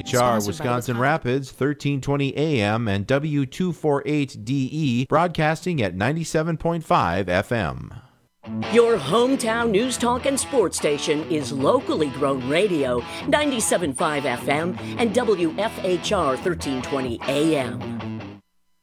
WFHR Wisconsin Rapids, 1320 AM and W248DE, broadcasting at 97.5 FM. Your hometown news, talk, and sports station is locally grown radio, 97.5 FM and WFHR 1320 AM.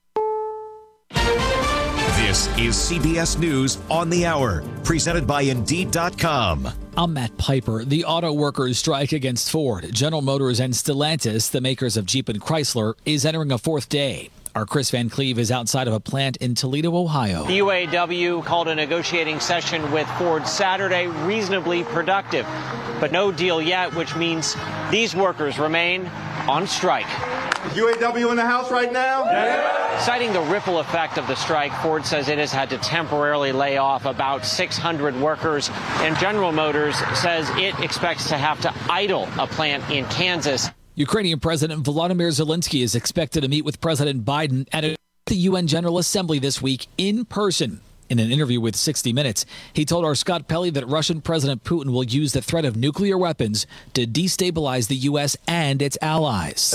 This is CBS News on the Hour, presented by Indeed.com. I'm Matt Piper. The auto workers' strike against Ford, General Motors, and Stellantis, the makers of Jeep and Chrysler, is entering a fourth day. Our Chris Van Cleve is outside of a plant in Toledo, Ohio. The UAW called a negotiating session with Ford Saturday reasonably productive, but no deal yet, which means these workers remain on strike. Is UAW in the house right now? Yeah. Citing the ripple effect of the strike, Ford says it has had to temporarily lay off about 600 workers, and General Motors says it expects to have to idle a plant in Kansas. Ukrainian President Volodymyr Zelensky is expected to meet with President Biden at the UN General Assembly this week in person. In an interview with 60 Minutes, he told our Scott Pelley that Russian President Putin will use the threat of nuclear weapons to destabilize the U.S. and its allies.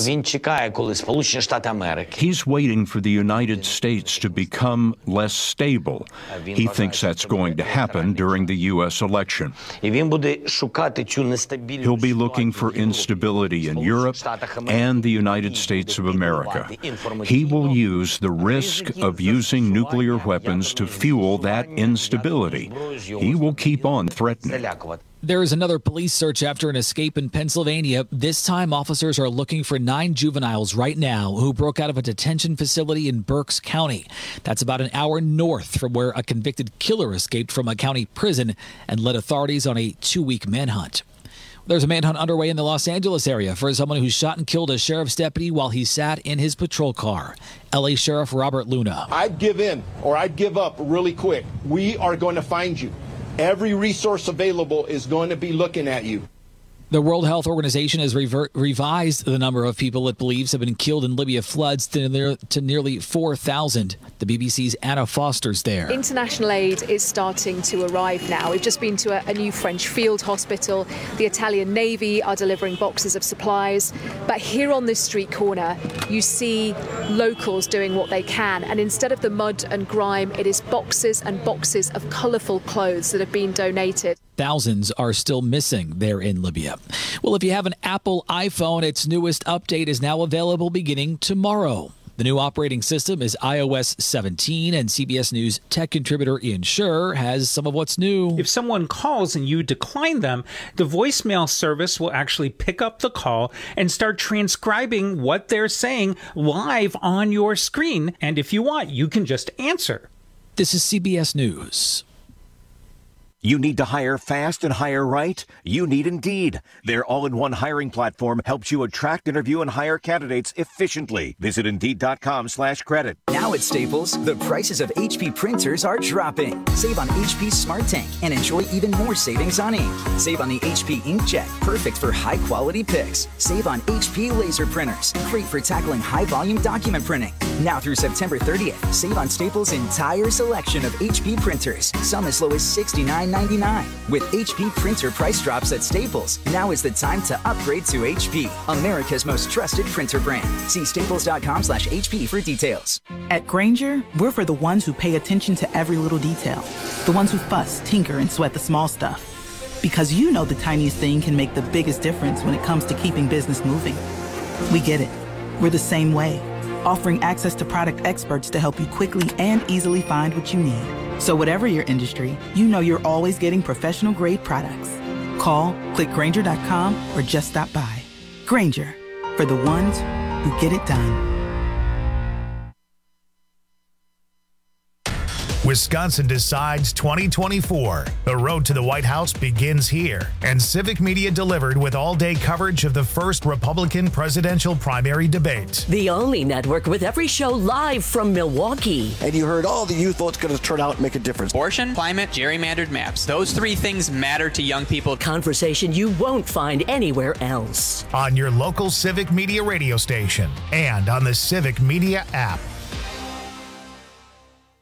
He's waiting for the United States to become less stable. He thinks that's going to happen during the U.S. election. He'll be looking for instability in Europe and the United States of America. He will use the risk of using nuclear weapons to fuel that instability. He will keep on threatening. There is another police search after an escape in Pennsylvania. This time, officers are looking for 9 juveniles right now who broke out of a detention facility in Berks County. That's about an hour north from where a convicted killer escaped from a county prison and led authorities on a 2-week manhunt. There's a manhunt underway in the Los Angeles area for someone who shot and killed a sheriff's deputy while he sat in his patrol car. L.A. Sheriff Robert Luna. I'd give in or I'd give up really quick. We are going to find you. Every resource available is going to be looking at you. The World Health Organization has revised the number of people it believes have been killed in Libya floods to nearly 4,000. The BBC's Anna Foster's there. International aid is starting to arrive now. We've just been to a new French field hospital. The Italian Navy are delivering boxes of supplies. But here on this street corner, you see locals doing what they can. And instead of the mud and grime, it is boxes and boxes of colourful clothes that have been donated. Thousands are still missing there in Libya. Well, if you have an Apple iPhone, its newest update is now available beginning tomorrow. The new operating system is iOS 17, and CBS News tech contributor Ian Sherr has some of what's new. If someone calls and you decline them, the voicemail service will actually pick up the call and start transcribing what they're saying live on your screen. And if you want, you can just answer. This is CBS News. You need to hire fast and hire right? You need Indeed. Their all-in-one hiring platform helps you attract, interview, and hire candidates efficiently. Visit Indeed.com/credit. Now at Staples, the prices of HP printers are dropping. Save on HP Smart Tank and enjoy even more savings on ink. Save on the HP Inkjet, perfect for high-quality pics. Save on HP laser printers, great for tackling high-volume document printing. Now through September 30th, save on Staples' entire selection of HP printers, some as low as $69.99. With HP printer price drops at Staples, now is the time to upgrade to HP, America's most trusted printer brand. See staples.com/HP for details. At Grainger, we're for the ones who pay attention to every little detail. The ones who fuss, tinker, and sweat the small stuff. Because you know the tiniest thing can make the biggest difference when it comes to keeping business moving. We get it. We're the same way, offering access to product experts to help you quickly and easily find what you need. So whatever your industry, you know you're always getting professional-grade products. Call, click Grainger.com, or just stop by. Grainger, for the ones who get it done. Wisconsin Decides 2024. The road to the White House begins here, and Civic Media delivered with all-day coverage of the first Republican presidential primary debate. The only network with every show live from Milwaukee. And you heard all the youth votes going to turn out and make a difference. Abortion, climate, gerrymandered maps. Those 3 things matter to young people. Conversation you won't find anywhere else. On your local Civic Media radio station and on the Civic Media app.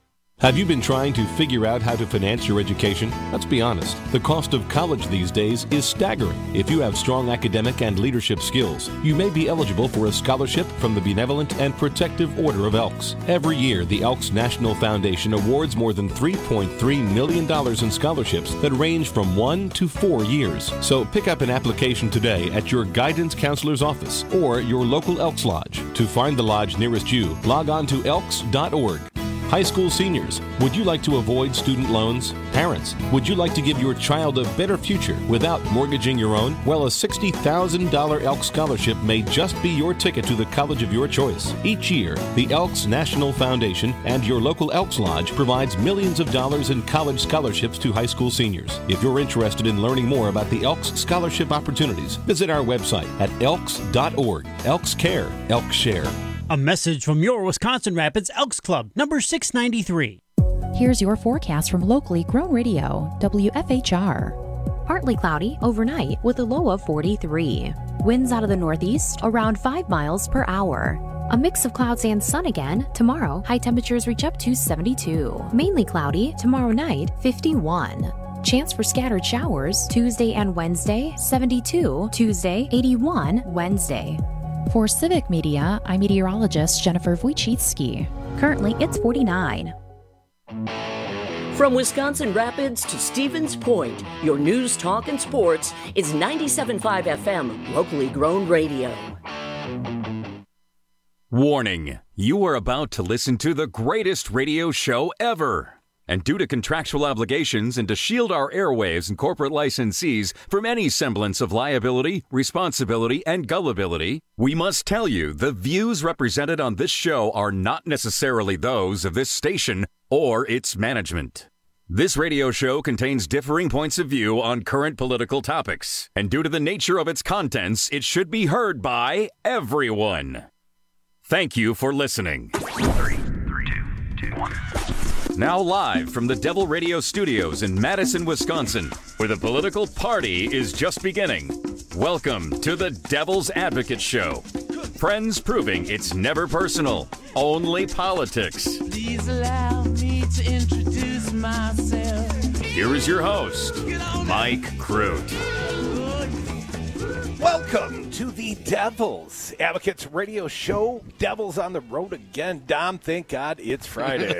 Have you been trying to figure out how to finance your education? Let's be honest. The cost of college these days is staggering. If you have strong academic and leadership skills, you may be eligible for a scholarship from the Benevolent and Protective Order of Elks. Every year, the Elks National Foundation awards more than $3.3 million in scholarships that range from 1 to 4 years. So pick up an application today at your guidance counselor's office or your local Elks Lodge. To find the lodge nearest you, log on to elks.org. High school seniors, would you like to avoid student loans? Parents, would you like to give your child a better future without mortgaging your own? Well, a $60,000 Elks Scholarship may just be your ticket to the college of your choice. Each year, the Elks National Foundation and your local Elks Lodge provides millions of dollars in college scholarships to high school seniors. If you're interested in learning more about the Elks Scholarship opportunities, visit our website at elks.org. Elks Care, Elks Share. A message from your Wisconsin Rapids Elks Club, number 693. Here's your forecast from locally grown radio, WFHR. Partly cloudy overnight with a low of 43. Winds out of the northeast around 5 miles per hour. A mix of clouds and sun again. Tomorrow, high temperatures reach up to 72. Mainly cloudy tomorrow night, 51. Chance for scattered showers Tuesday and Wednesday, 72. Tuesday, 81. Wednesday. For Civic Media, I'm meteorologist Jennifer Wojcicki. Currently, it's 49. From Wisconsin Rapids to Stevens Point, your news, talk, and sports is 97.5 FM, locally grown radio. Warning, you are about to listen to the greatest radio show ever. And due to contractual obligations and to shield our airwaves and corporate licensees from any semblance of liability, responsibility, and gullibility, we must tell you the views represented on this show are not necessarily those of this station or its management. This radio show contains differing points of view on current political topics, and due to the nature of its contents, it should be heard by everyone. Thank you for listening. 3, 2, 2, 1. Now live from the Devil Radio Studios in Madison, Wisconsin, where the political party is just beginning. Welcome to the Devil's Advocate Show. Friends proving it's never personal, only politics. Please allow me to introduce myself. Here is your host, Mike Crute. Welcome to the Devil's Advocates Radio Show. Devils on the road again. Dom, thank God it's Friday.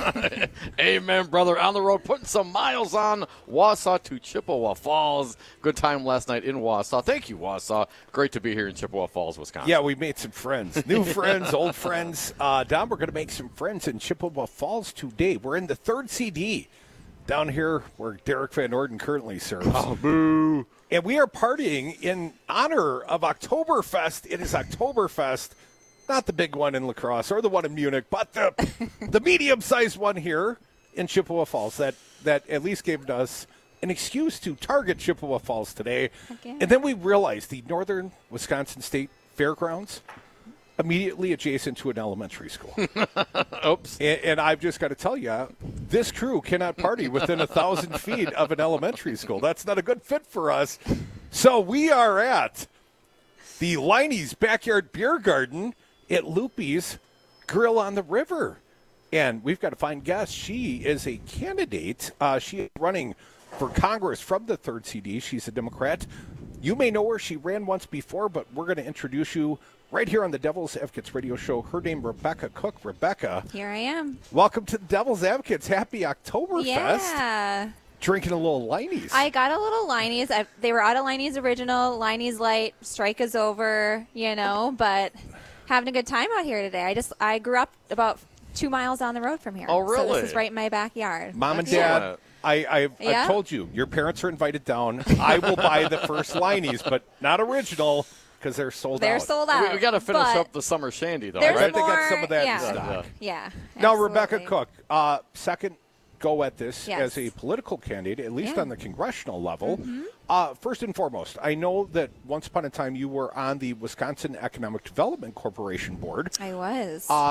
Amen, brother. On the road, putting some miles on. Wausau to Chippewa Falls. Good time last night in Wausau. Thank you, Wausau. Great to be here in Chippewa Falls, Wisconsin. Yeah, we made some friends. New friends, old friends. Dom, we're going to make some friends in Chippewa Falls today. We're in the 3rd CD down here where Derek Van Orden currently serves. Oh, boo. And we are partying in honor of Oktoberfest. It is Oktoberfest, not the big one in La Crosse or the one in Munich, but the medium-sized one here in Chippewa Falls that at least gave us an excuse to target Chippewa Falls today. Okay. And then we realized the Northern Wisconsin State Fairgrounds, immediately adjacent to an elementary school. Oops. And I've just got to tell you, this crew cannot party within 1,000 feet of an elementary school. That's not a good fit for us. So we are at the Liney's Backyard Beer Garden at Loopy's Grill on the River. And we've got a fine guest. She is a candidate. She is running for Congress from the 3rd CD. She's a Democrat. You may know her. She ran once before, but we're going to introduce you right here on the Devil's Advocates Radio Show. Her name, Rebecca Cook. Rebecca. Here I am. Welcome to the Devil's Advocates. Happy Oktoberfest. Yeah. Drinking a little Liney's. I got a little Liney's. They were out of Liney's Original. Liney's Light. Strike is over, but having a good time out here today. I grew up about 2 miles down the road from here. Oh, really? So this is right in my backyard. Mom and Dad, I've told you, your parents are invited down. I will buy the first Liney's, but not original. Because they're sold out. They're sold out. We got to finish up the summer shandy, though, right? They got some of that in stock. Yeah. Now, Rebecca Cook, second go at this as a political candidate, at least on the congressional level. Mm-hmm. First and foremost, I know that once upon a time you were on the Wisconsin Economic Development Corporation board. I was.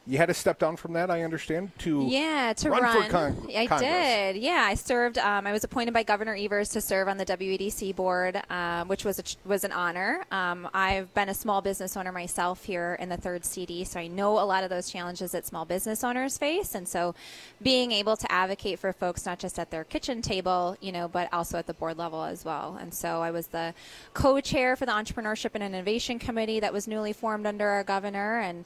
You had to step down from that, I understand, to run. For Congress. I did. Yeah, I served. I was appointed by Governor Evers to serve on the WEDC board, which was an honor. I've been a small business owner myself here in the 3rd CD, so I know a lot of those challenges that small business owners face. And so being able to advocate for folks not just at their kitchen table, but also at the board level as well. And so I was the co-chair for the Entrepreneurship and Innovation Committee that was newly formed under our governor, and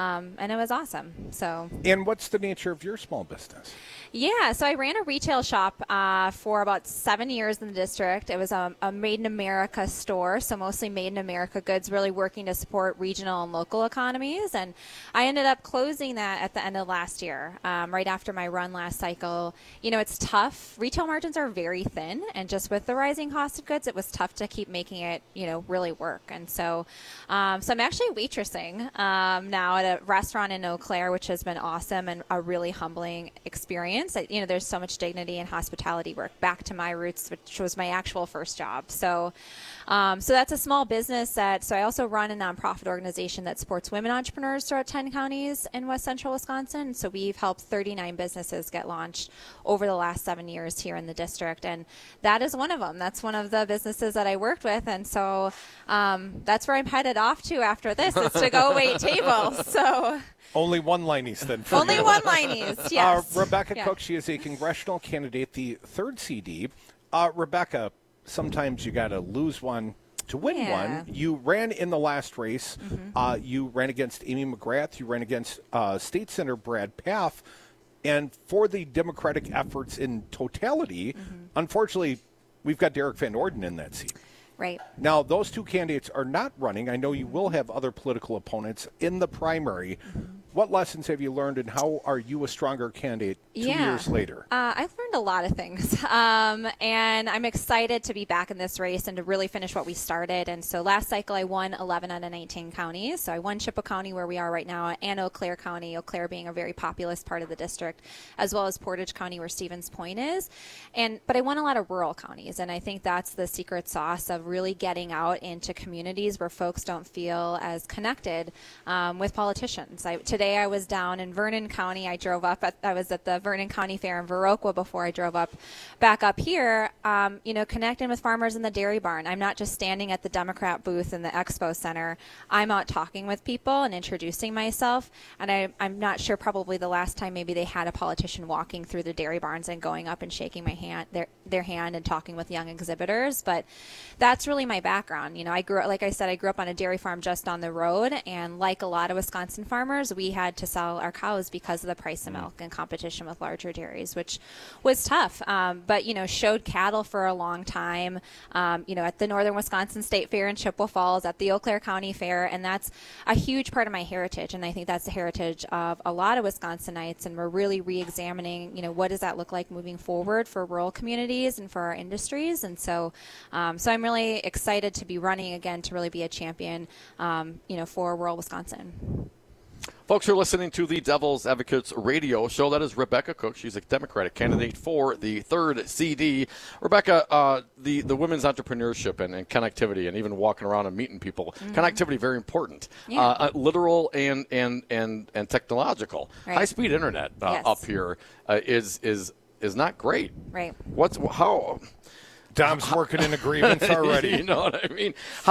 it was awesome. So. And what's the nature of your small business? Yeah, so I ran a retail shop for about 7 years in the district. It was a Made in America store, so mostly Made in America goods, really working to support regional and local economies. And I ended up closing that at the end of last year, right after my run last cycle. It's tough. Retail margins are very thin, and just with the rising cost of goods, it was tough to keep making it, really work. And so, I'm actually waitressing now at a restaurant in Eau Claire, which has been awesome and a really humbling experience. There's so much dignity in hospitality work, back to my roots, which was my actual first job. So that's a small business so I also run a nonprofit organization that supports women entrepreneurs throughout 10 counties in West Central Wisconsin. So we've helped 39 businesses get launched over the last 7 years here in the district. And that is one of them. That's one of the businesses that I worked with. And so that's where I'm headed off to after this, is to go wait tables. So. Only one Liney's then. For Only you. one Liney's, yes. Rebecca Cook, she is a congressional candidate, the 3rd CD. Rebecca, sometimes you got to lose one to win one. You ran in the last race. You ran against Amy McGrath. You ran against State Senator Brad Pfaff. And for the Democratic efforts in totality, unfortunately, we've got Derek Van Orden in that seat. Right. Now, those two candidates are not running. I know you will have other political opponents in the primary. What lessons have you learned, and how are you a stronger candidate 2 years later? I've learned a lot of things, and I'm excited to be back in this race and to really finish what we started. And so last cycle, I won 11 out of 19 counties. So I won Chippewa County, where we are right now, and Eau Claire County, Eau Claire being a very populous part of the district, as well as Portage County, where Stevens Point is. But I won a lot of rural counties, and I think that's the secret sauce of really getting out into communities where folks don't feel as connected with politicians. Today I was down in Vernon County. I was at the Vernon County Fair in Viroqua before I drove back up here, connecting with farmers in the dairy barn. I'm not just standing at the Democrat booth in the Expo Center. I'm out talking with people and introducing myself. And I'm not sure, probably the last time maybe they had a politician walking through the dairy barns and going up and shaking my hand, their hand, and talking with young exhibitors. But that's really my background. I grew up on a dairy farm just on the road, and like a lot of Wisconsin farmers, we had to sell our cows because of the price of milk and competition with larger dairies, which was tough. But showed cattle for a long time, at the Northern Wisconsin State Fair in Chippewa Falls, at the Eau Claire County Fair, and that's a huge part of my heritage. And I think that's the heritage of a lot of Wisconsinites, and we're really re-examining, what does that look like moving forward for rural communities and for our industries. And so I'm really excited to be running again, to really be a champion, for rural Wisconsin. Folks, you're listening to the Devil's Advocates radio show. That is Rebecca Cook. She's a Democratic candidate for the 3rd CD. Rebecca, the women's entrepreneurship and connectivity, and even walking around and meeting people, connectivity, very important. Yeah. Literal and technological. Right. High-speed internet up here is not great. Right. How? Dom's working in agreements already. You know what I mean?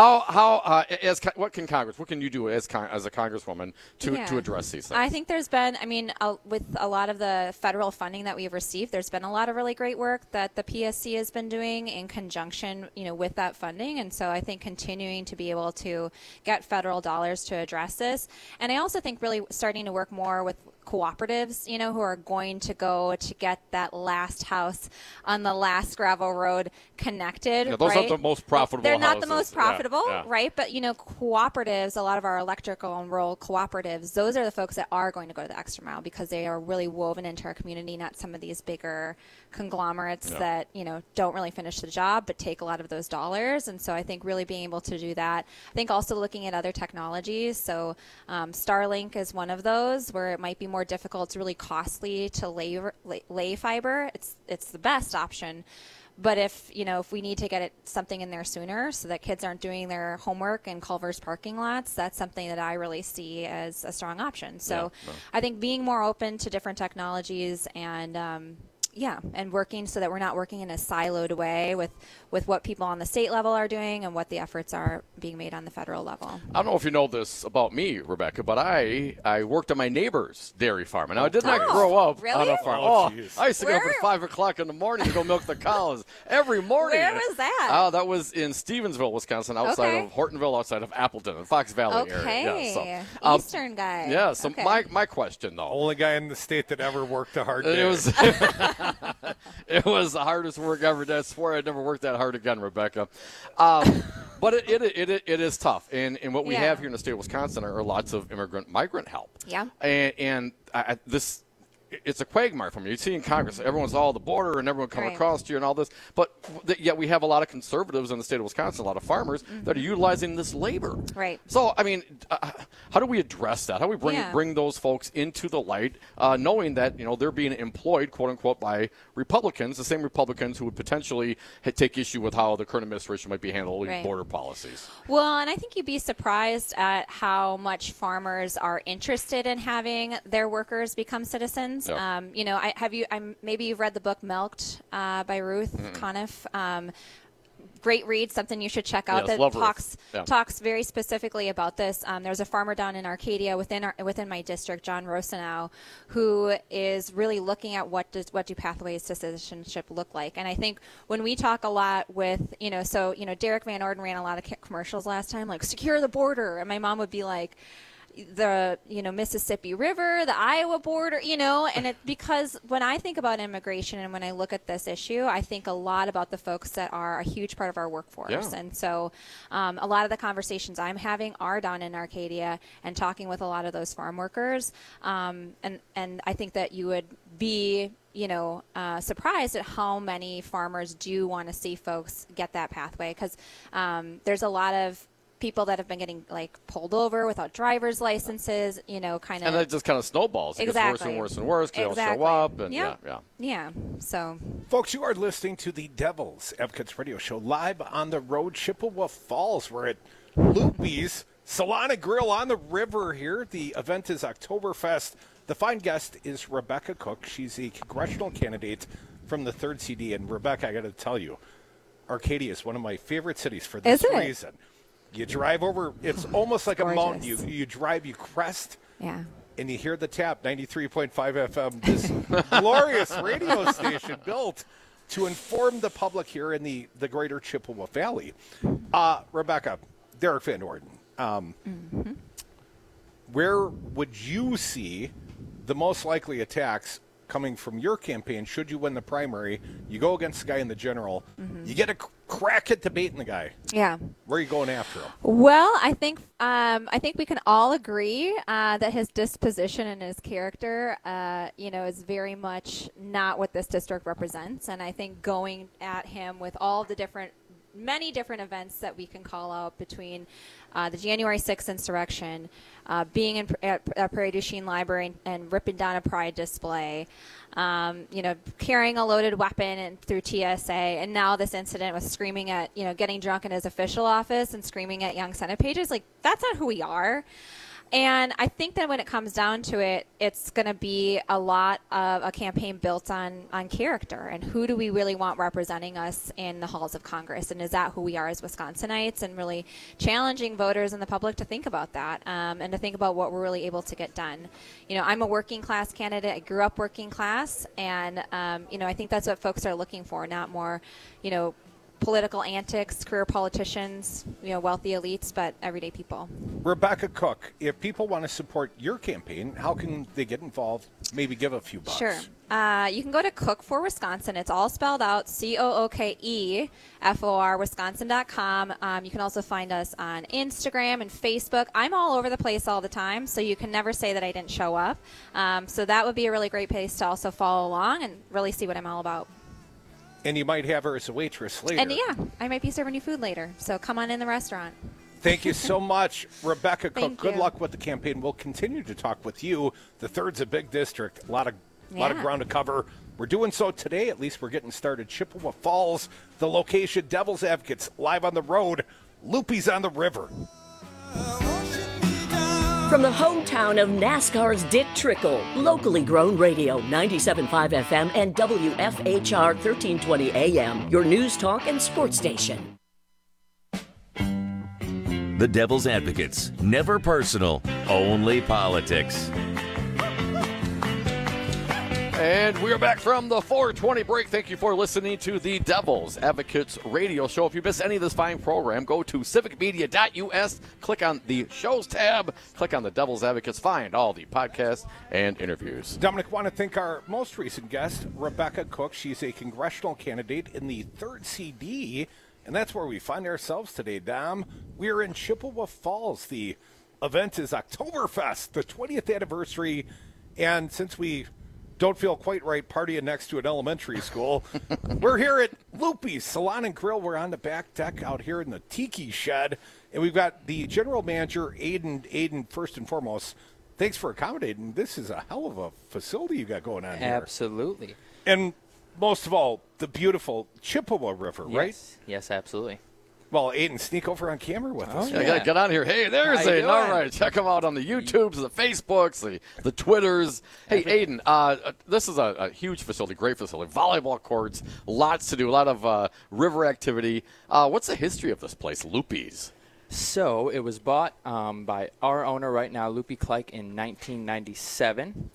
What can you do as a congresswoman to address these things? I think there's been, with a lot of the federal funding that we've received, there's been a lot of really great work that the PSC has been doing in conjunction, with that funding. And so I think continuing to be able to get federal dollars to address this. And I also think really starting to work more with cooperatives, who are going to go to get that last house on the last gravel road connected. Yeah, those aren't the most profitable. They're not houses. the most profitable, yeah. right? But, cooperatives, a lot of our electrical and rural cooperatives, those are the folks that are going to go to the extra mile because they are really woven into our community, not some of these bigger conglomerates that, don't really finish the job but take a lot of those dollars. And so I think really being able to do that. I think also looking at other technologies. So Starlink is one of those where it might be more difficult. It's really costly to lay fiber. It's the best option. But if we need to get something in there sooner so that kids aren't doing their homework in Culver's parking lots, that's something that I really see as a strong option. So I think being more open to different technologies and working so that we're not working in a siloed way with what people on the state level are doing and what the efforts are being made on the federal level. I don't know if you know this about me, Rebecca, but I worked on my neighbor's dairy farm. And I did not grow up on a farm. I used to get up at 5 o'clock in the morning to go milk the cows every morning. Where was that? That was in Stevensville, Wisconsin, outside of Hortonville, outside of Appleton, the Fox Valley area. Yeah, Eastern guy. Yeah, so my question, though. Only guy in the state that ever worked a hard day. It was the hardest work ever. I swear I'd never worked that hard again, Rebecca. But it is tough. And what we have here in the state of Wisconsin are lots of migrant help. Yeah. And it's a quagmire for me. You see in Congress, everyone's all the border and everyone come across to you and all this. But yet we have a lot of conservatives in the state of Wisconsin, a lot of farmers that are utilizing this labor. Right. So, I mean, how do we address that? How do we bring those folks into the light, knowing that, they're being employed, quote unquote, by Republicans, the same Republicans who would potentially take issue with how the current administration might be handling border policies? Well, and I think you'd be surprised at how much farmers are interested in having their workers become citizens. Yep. Maybe you've read the book Milked by Ruth Conniff. Great read, something you should check out. That talks very specifically about this. There's a farmer down in Arcadia within my district, John Rosenau, who is really looking at what do pathways to citizenship look like. And I think when we talk a lot with Derek Van Orden ran a lot of commercials last time, like secure the border, and my mom would be like, the Mississippi River, the Iowa border, and because when I think about immigration and when I look at this issue, I think a lot about the folks that are a huge part of our workforce. Yeah. And so a lot of the conversations I'm having are down in Arcadia and talking with a lot of those farm workers. And I think that you would be surprised at how many farmers do want to see folks get that pathway, because there's a lot of people that have been getting pulled over without driver's licenses, and that just kind of snowballs. It gets worse and worse and worse. They'll show up, and yeah. So, folks, you are listening to the Devils Advocates Radio Show live on the road, Chippewa Falls. We're at Loopy's Solana Grill on the river here. The event is Oktoberfest. The fine guest is Rebecca Cook. She's a congressional candidate from the 3rd CD. And Rebecca, I got to tell you, Arcadia is one of my favorite cities for this reason. You drive over, it's almost like a mountain. You drive, you crest, and you hear the tap, 93.5 FM, this glorious radio station built to inform the public here in the greater Chippewa Valley. Rebecca, Derek Van Orden, where would you see the most likely attacks coming from your campaign should you win the primary? You go against the guy in the general, you get a crack at debating the guy. Yeah. Where are you going after him? Well, I think we can all agree that his disposition and his character, is very much not what this district represents. And I think going at him with all the many different events that we can call out between the January 6th insurrection, being at Prairie du Chien Library and ripping down a pride display, carrying a loaded weapon through TSA, and now this incident with screaming at, getting drunk in his official office and screaming at young Senate pages. That's not who we are. And I think that when it comes down to it, it's going to be a lot of a campaign built on character and who do we really want representing us in the halls of Congress, and is that who we are as Wisconsinites, and really challenging voters and the public to think about that and to think about what we're really able to get done. I'm a working class candidate. I grew up working class, and I think that's what folks are looking for, not more, political antics, career politicians, wealthy elites, but everyday people. Rebecca Cook, if people want to support your campaign, how can they get involved? Maybe give a few bucks. Sure. You can go to Cook for Wisconsin. It's all spelled out, COOKEFOR, Wisconsin.com. You can also find us on Instagram and Facebook. I'm all over the place all the time, so you can never say that I didn't show up. So that would be a really great place to also follow along and really see what I'm all about. And you might have her as a waitress later. And I might be serving you food later. So come on in the restaurant. Thank you so much, Rebecca Cook. Good you. Luck with the campaign. We'll continue to talk with you. The 3rd's a big district. A lot of ground to cover. We're doing so today. At least we're getting started. Chippewa Falls, the location. Devil's Advocates live on the road. Loopy's on the river. From the hometown of NASCAR's Dick Trickle, locally grown radio, 97.5 FM and WFHR 1320 AM, your news talk and sports station. The Devil's Advocates. Never personal, only politics. And we are back from the 420 break. Thank you for listening to the Devil's Advocates radio show. If you miss any of this fine program, go to civicmedia.us, click on the shows tab, click on the Devil's Advocates, find all the podcasts and interviews. Dominic, want to thank our most recent guest, Rebecca Cook. She's a congressional candidate in the 3rd CD, and that's where we find ourselves today, Dom. We're in Chippewa Falls. The event is Oktoberfest, the 20th anniversary, and since we don't feel quite right partying next to an elementary school, we're here at Loopy's Salon and Grill. We're on the back deck out here in the Tiki Shed, and we've got the general manager, Aiden. Aiden, first and foremost, thanks for accommodating. This is a hell of a facility you got going on here. Absolutely. And most of all, the beautiful Chippewa River, right? Yes, absolutely. Well, Aiden, sneak over on camera with us. Yeah, I got to get on here. Hey, there's Aiden. All right, check him out on the YouTubes, the Facebooks, the Twitters. Hey, Aiden, this is a huge facility, great facility. Volleyball courts, lots to do, a lot of river activity. What's the history of this place, Loopy's? So it was bought by our owner right now, Loopy Kleik, in 1997.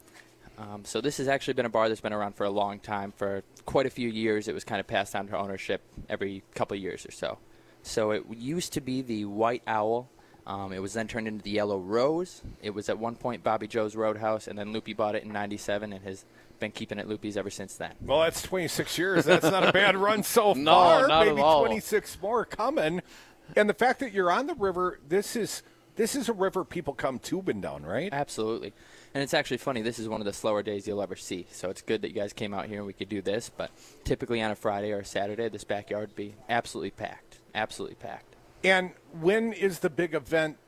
So this has actually been a bar that's been around for a long time. For quite a few years, it was kind of passed down to ownership every couple of years or so. So it used to be the White Owl. It was then turned into the Yellow Rose. It was at one point Bobby Joe's Roadhouse, and then Loopy bought it in 97 and has been keeping it Loopy's ever since then. Well, that's 26 years. That's not a bad run so No, far. not Maybe at all. 26 more coming. And the fact that you're on the river, this is a river people come tubing down, right? Absolutely. And it's actually funny. This is one of the slower days you'll ever see. So it's good that you guys came out here and we could do this. But typically on a Friday or a Saturday, this backyard would be absolutely packed. Absolutely packed. And when is the big event?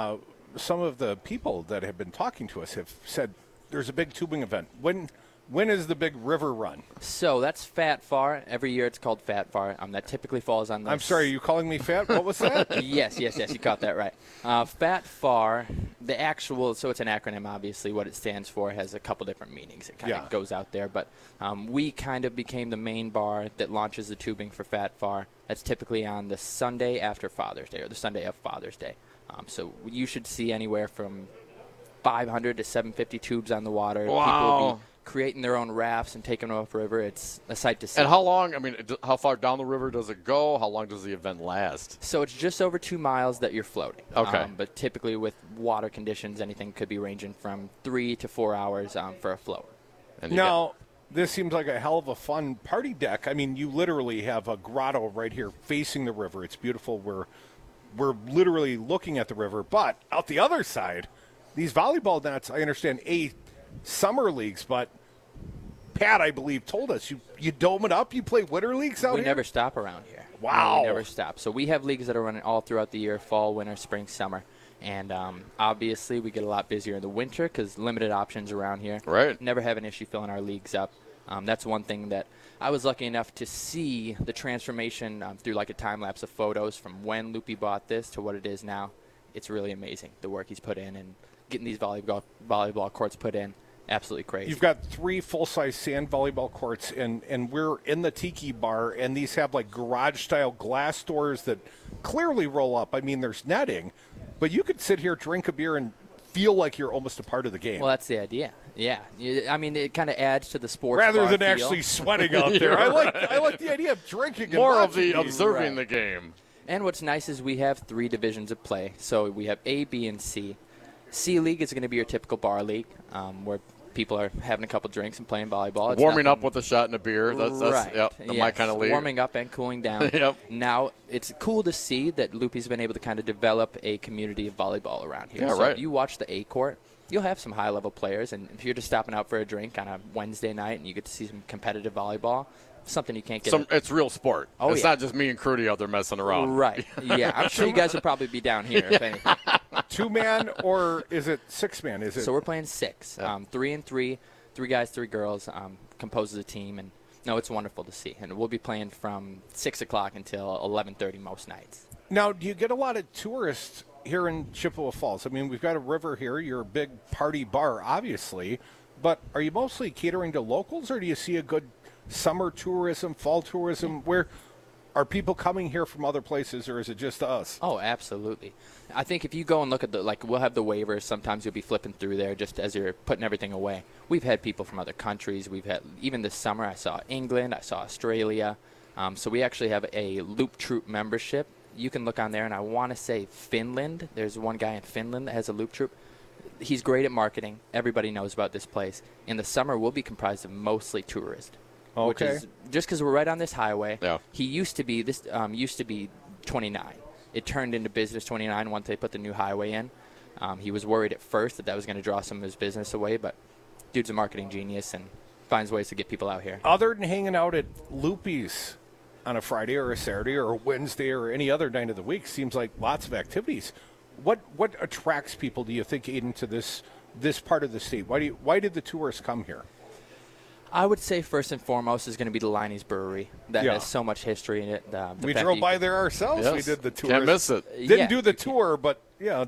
Some of the people that have been talking to us have said there's a big tubing event. When is the big river run? So that's Fat Far. Every year it's called Fat Far. That typically falls on the... I'm sorry, are you calling me fat? What was that? Yes, you caught that right. Fat Far, the actual, so it's an acronym, obviously. What it stands for has a couple different meanings. It kind of goes out there. But we kind of became the main bar that launches the tubing for Fat Far. That's typically on the Sunday after Father's Day, or the Sunday of Father's Day. So you should see anywhere from 500 to 750 tubes on the water. Wow. People will be creating their own rafts and taking them off-river. It's a sight to see. And how long, how far down the river does it go? How long does the event last? So it's just over 2 miles that you're floating. Okay. But typically with water conditions, anything could be ranging from 3 to 4 hours for a float. Now, this seems like a hell of a fun party deck. I mean, you literally have a grotto right here facing the river. It's beautiful. We're literally looking at the river. But out the other side, these volleyball nets, I understand, summer leagues, but Pat, I believe, told us you dome it up. You play winter leagues out here? We never stop around here. Wow. No, we never stop. So we have leagues that are running all throughout the year, fall, winter, spring, summer. And obviously we get a lot busier in the winter because limited options around here. Right. Never have an issue filling our leagues up. That's one thing that I was lucky enough to see the transformation through like a time lapse of photos from when Loopy bought this to what it is now. It's really amazing, the work he's put in and getting these volleyball courts put in. Absolutely crazy. You've got 3 full-size sand volleyball courts, and we're in the Tiki Bar, and these have like garage-style glass doors that clearly roll up. I mean, there's netting, but you could sit here, drink a beer, and feel like you're almost a part of the game. Well, that's the idea. Yeah. I mean, it kind of adds to the sports rather bar than feel. actually sweating out there. I like the idea of drinking. More and of the watching observing the game. And what's nice is we have 3 divisions of play. So we have A, B, and C. C League is going to be your typical bar league where people are having a couple drinks and playing volleyball. It's warming up with a shot and a beer. That's right. my kind of league. Warming up and cooling down. Yep. Now, it's cool to see that Loopy's been able to kind of develop a community of volleyball around here. Yeah, so right. if you watch the A court, you'll have some high-level players. And if you're just stopping out for a drink on a Wednesday night and you get to see some competitive volleyball, something you can't get. It's real sport. Oh, it's not just me and Crudy out there messing around. Right. Yeah, I'm sure you guys will probably be down here, if anything. 2-man, or is it 6-man? Is it? So we're playing 6. 3 and 3. 3 guys, 3 girls. composes a team, and no, it's wonderful to see. And we'll be playing from 6 o'clock until 11:30 most nights. Now, do you get a lot of tourists here in Chippewa Falls? I mean, we've got a river here. You're a big party bar, obviously. But are you mostly catering to locals, or do you see a good summer tourism, fall tourism? Where are people coming here from other places, or is it just us? Oh, absolutely. I think if you go and look at we'll have the waivers. Sometimes you'll be flipping through there just as you're putting everything away. We've had people from other countries. We've had, even this summer, I saw England, I saw Australia. So we actually have a Loop Troop membership. You can look on there, and I want to say Finland. There's one guy in Finland that has a Loop Troop. He's great at marketing. Everybody knows about this place. In the summer, we'll be comprised of mostly tourists. Okay. Which is just because we're right on this highway. Yeah. He used to be 29. It turned into Business 29 once they put the new highway in. He was worried at first that was going to draw some of his business away, but dude's a marketing genius and finds ways to get people out here. Other than hanging out at Loopy's on a Friday or a Saturday or a Wednesday or any other night of the week, seems like lots of activities. What attracts people, do you think, Aiden, to this part of the state? Why did the tourists come here? I would say first and foremost is going to be the Liney's Brewery. That has so much history in it. We drove by there ourselves. Yes. We did the tour. Can't miss it. Didn't do the tour, but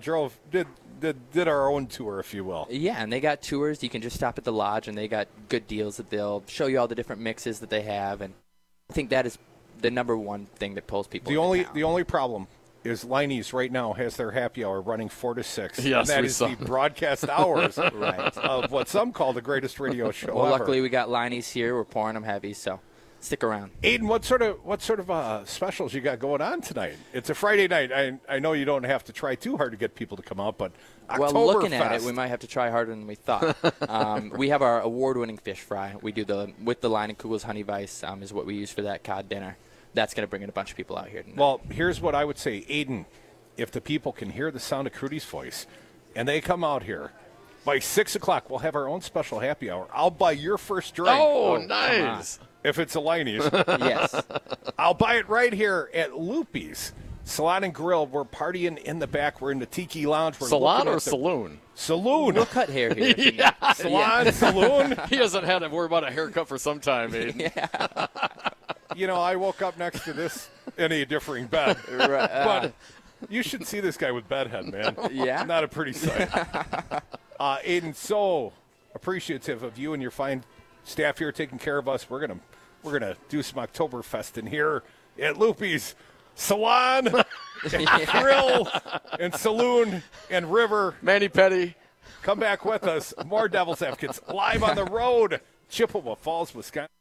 did our own tour, if you will. Yeah, and they got tours. You can just stop at the lodge, and they got good deals that they'll show you all the different mixes that they have. And I think that is the number one thing that pulls people. The only problem is Liney's right now has their happy hour running 4 to 6. Yes, and that is the broadcast hours right. of what some call the greatest radio show well, ever. Luckily, we got Liney's here. We're pouring them heavy, so stick around. Aiden, what sort of specials you got going on tonight? It's a Friday night. I know you don't have to try too hard to get people to come out, but well, looking at it, we might have to try harder than we thought. We have our award-winning fish fry. We do with the Line and Kugels Honey Weiss is what we use for that cod dinner. That's going to bring in a bunch of people out here tonight. Well, here's what I would say, Aiden. If the people can hear the sound of Crudy's voice and they come out here, by 6 o'clock, we'll have our own special happy hour. I'll buy your first drink. Oh, nice. If it's a Liney's. Yes. I'll buy it right here at Loopy's Salon and Grill. We're partying in the back. We're in the Tiki Lounge. We're Salon or saloon? Saloon. We'll cut hair here. Yeah. Salon, saloon. He hasn't had to worry about a haircut for some time, Aiden. Yeah. You know, I woke up next to this in a differing bed. Right, but you should see this guy with bedhead, man. Yeah? Not a pretty sight. Aiden, so appreciative of you and your fine staff here taking care of us. We're gonna do some Oktoberfest in here at Loopy's Salon and Grill and Saloon and River. Manny Petty. Come back with us. More Devil's Advocates live on the road. Chippewa Falls, Wisconsin.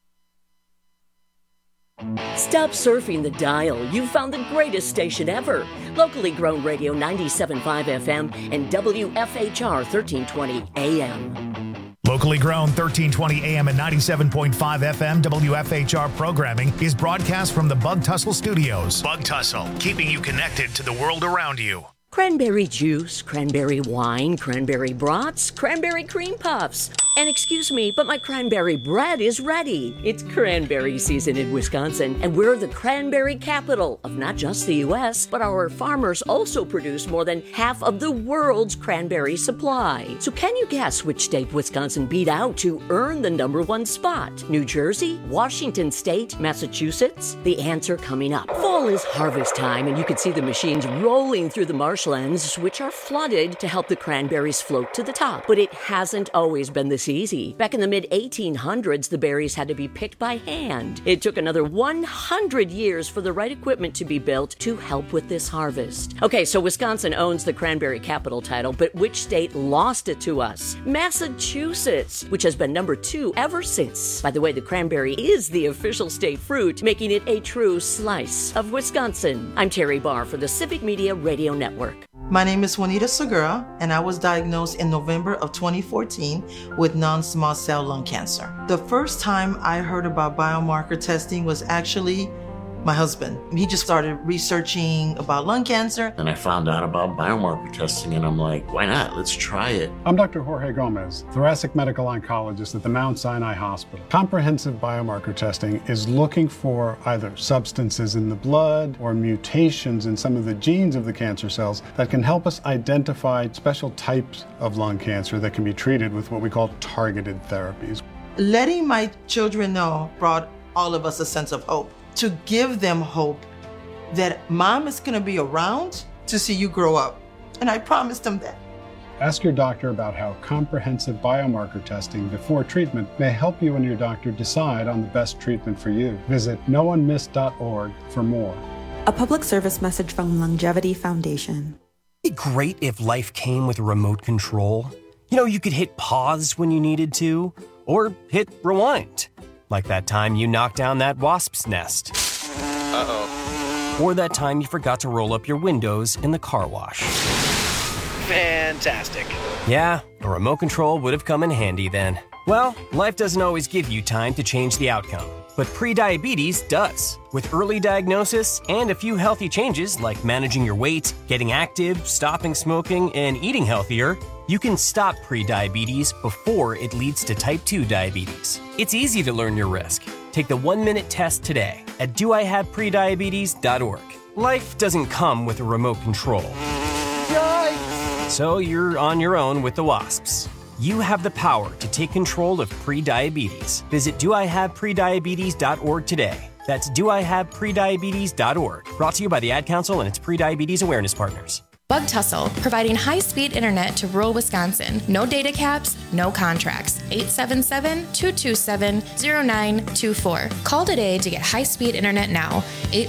Stop surfing the dial. You've found the greatest station ever. Locally grown radio 97.5 FM and WFHR 1320 AM. Locally grown 1320 AM and 97.5 FM WFHR programming is broadcast from the Bug Tussle Studios. Bug Tussle, keeping you connected to the world around you. Cranberry juice, cranberry wine, cranberry brats, cranberry cream puffs. And excuse me, but my cranberry bread is ready. It's cranberry season in Wisconsin, and we're the cranberry capital of not just the U.S., but our farmers also produce more than half of the world's cranberry supply. So can you guess which state Wisconsin beat out to earn the #1 spot? New Jersey? Washington State? Massachusetts? The answer coming up. Fall is harvest time, and you can see the machines rolling through the marshlands, which are flooded to help the cranberries float to the top. But it hasn't always been this easy. Back in the mid-1800s, the berries had to be picked by hand. It took another 100 years for the right equipment to be built to help with this harvest. Okay, so Wisconsin owns the cranberry capital title, but which state lost it to us? Massachusetts, which has been #2 ever since. By the way, the cranberry is the official state fruit, making it a true slice of Wisconsin. I'm Terry Barr for the Civic Media Radio Network. My name is Juanita Segura, and I was diagnosed in November of 2014 with non-small cell lung cancer. The first time I heard about biomarker testing was actually my husband. He just started researching about lung cancer. And I found out about biomarker testing, and I'm like, why not? Let's try it. I'm Dr. Jorge Gomez, thoracic medical oncologist at the Mount Sinai Hospital. Comprehensive biomarker testing is looking for either substances in the blood or mutations in some of the genes of the cancer cells that can help us identify special types of lung cancer that can be treated with what we call targeted therapies. letting my children know brought all of us a sense of hope. To give them hope that mom is going to be around to see you grow up. And I promised them that. Ask your doctor about how comprehensive biomarker testing before treatment may help you and your doctor decide on the best treatment for you. Visit noonemiss.org for more. A public service message from Longevity Foundation. It'd be great if life came with a remote control. You know, you could hit pause when you needed to, or hit rewind. Like that time you knocked down that wasp's nest. Uh-oh. Or that time you forgot to roll up your windows in the car wash. Fantastic. Yeah, a remote control would have come in handy then. Well, life doesn't always give you time to change the outcome, but prediabetes does. With early diagnosis and a few healthy changes like managing your weight, getting active, stopping smoking, and eating healthier, you can stop prediabetes before it leads to type 2 diabetes. It's easy to learn your risk. Take the 1-minute test today at doihaveprediabetes.org. Life doesn't come with a remote control. Yikes! So you're on your own with the wasps. You have the power to take control of prediabetes. Visit doihaveprediabetes.org today. That's doihaveprediabetes.org. Brought to you by the Ad Council and its prediabetes awareness partners. Bug Tussle, providing high-speed internet to rural Wisconsin. No data caps, no contracts. 877-227-0924. Call today to get high-speed internet now.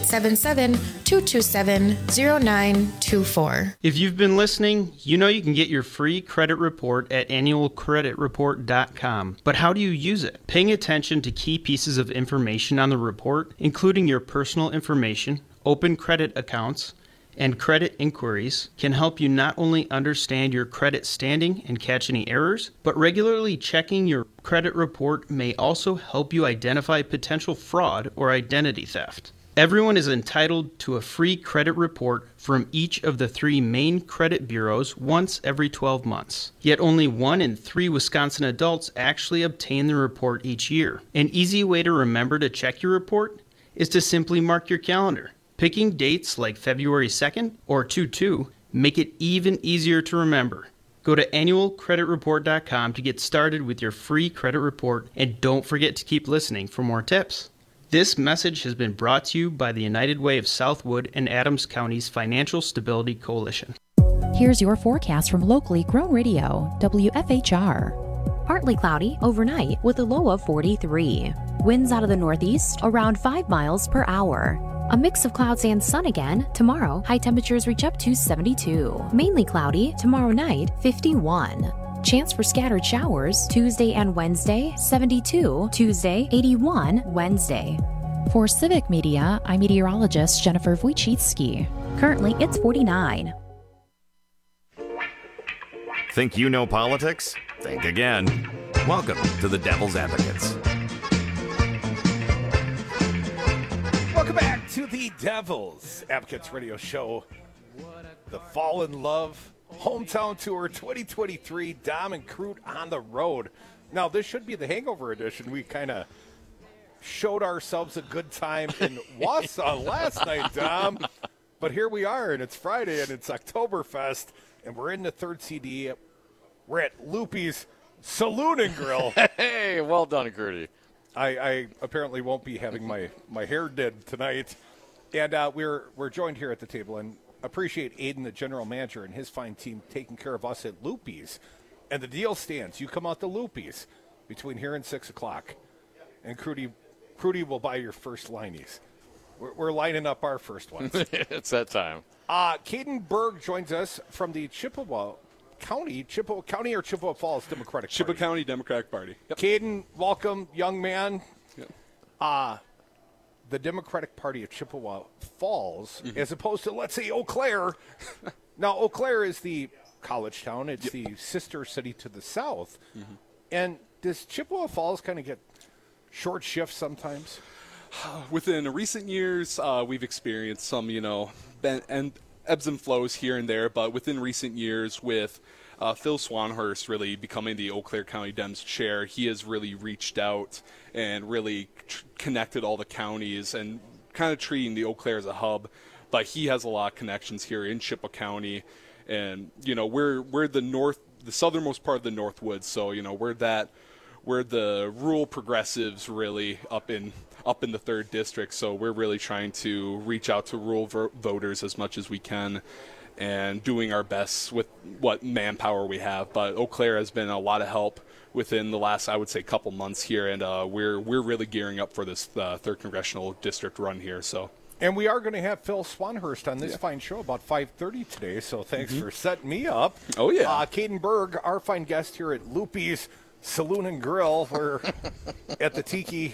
877-227-0924. If you've been listening, you know you can get your free credit report at annualcreditreport.com. But how do you use it? Paying attention to key pieces of information on the report, including your personal information, open credit accounts, and credit inquiries, can help you not only understand your credit standing and catch any errors, but regularly checking your credit report may also help you identify potential fraud or identity theft. Everyone is entitled to a free credit report from each of the 3 main credit bureaus once every 12 months. Yet only 1 in 3 Wisconsin adults actually obtain the report each year. An easy way to remember to check your report is to simply mark your calendar. Picking dates like February 2nd or 2/2 make it even easier to remember. Go to annualcreditreport.com to get started with your free credit report, and don't forget to keep listening for more tips. This message has been brought to you by the United Way of Southwood and Adams County's Financial Stability Coalition. Here's your forecast from locally grown radio, WFHR. Partly cloudy overnight with a low of 43. Winds out of the northeast around 5 miles per hour. A mix of clouds and sun again. Tomorrow, high temperatures reach up to 72. Mainly cloudy. Tomorrow night, 51. Chance for scattered showers. Tuesday and Wednesday, 72. Tuesday, 81. Wednesday. For Civic Media, I'm meteorologist Jennifer Wojcicki. Currently, it's 49. Think you know politics? Think again. Welcome to the Devil's Advocates. Welcome back to the Devil's Advocates Radio Show. The Fall in Love Hometown Tour 2023. Dom and Crute on the road. Now, this should be the hangover edition. We kind of showed ourselves a good time in Wausau last night, Dom. But here we are, and it's Friday, and it's Oktoberfest, and we're in the 3rd CD. We're at Loopy's Saloon and Grill. Hey, well done, Gertie. I apparently won't be having my hair did tonight. And we're joined here at the table, and appreciate Aiden, the general manager, and his fine team taking care of us at Loopy's. And the deal stands. You come out to Loopy's between here and 6 o'clock, and Crudy will buy your first linies. We're lining up our first ones. It's that time. Caden Berg joins us from the Chippewa County or Chippewa Falls Democratic Party? Chippewa County Democratic Party. Yep. Caden, welcome, young man. Yep. The Democratic Party of Chippewa Falls, as opposed to, let's say, Eau Claire. Now, Eau Claire is the college town. It's the sister city to the south. And does Chippewa Falls kind of get short shifts sometimes? Within recent years, we've experienced some, and ebbs and flows here and there, but within recent years with Phil Swanhurst really becoming the Eau Claire County Dems chair, he has really reached out and really connected all the counties and kind of treating the Eau Claire as a hub. But he has a lot of connections here in Chippewa County, and we're the southernmost part of the Northwoods, so we're we're the rural progressives really up in the 3rd district, so we're really trying to reach out to rural voters as much as we can and doing our best with what manpower we have. But Eau Claire has been a lot of help within the last, I would say, couple months here, and we're really gearing up for this 3rd congressional district run here. So. And we are going to have Phil Swanhurst on this fine show about 5:30 today, so thanks for setting me up. Oh, yeah. Caden Berg, our fine guest here at Loopy's Saloon and Grill. We're at the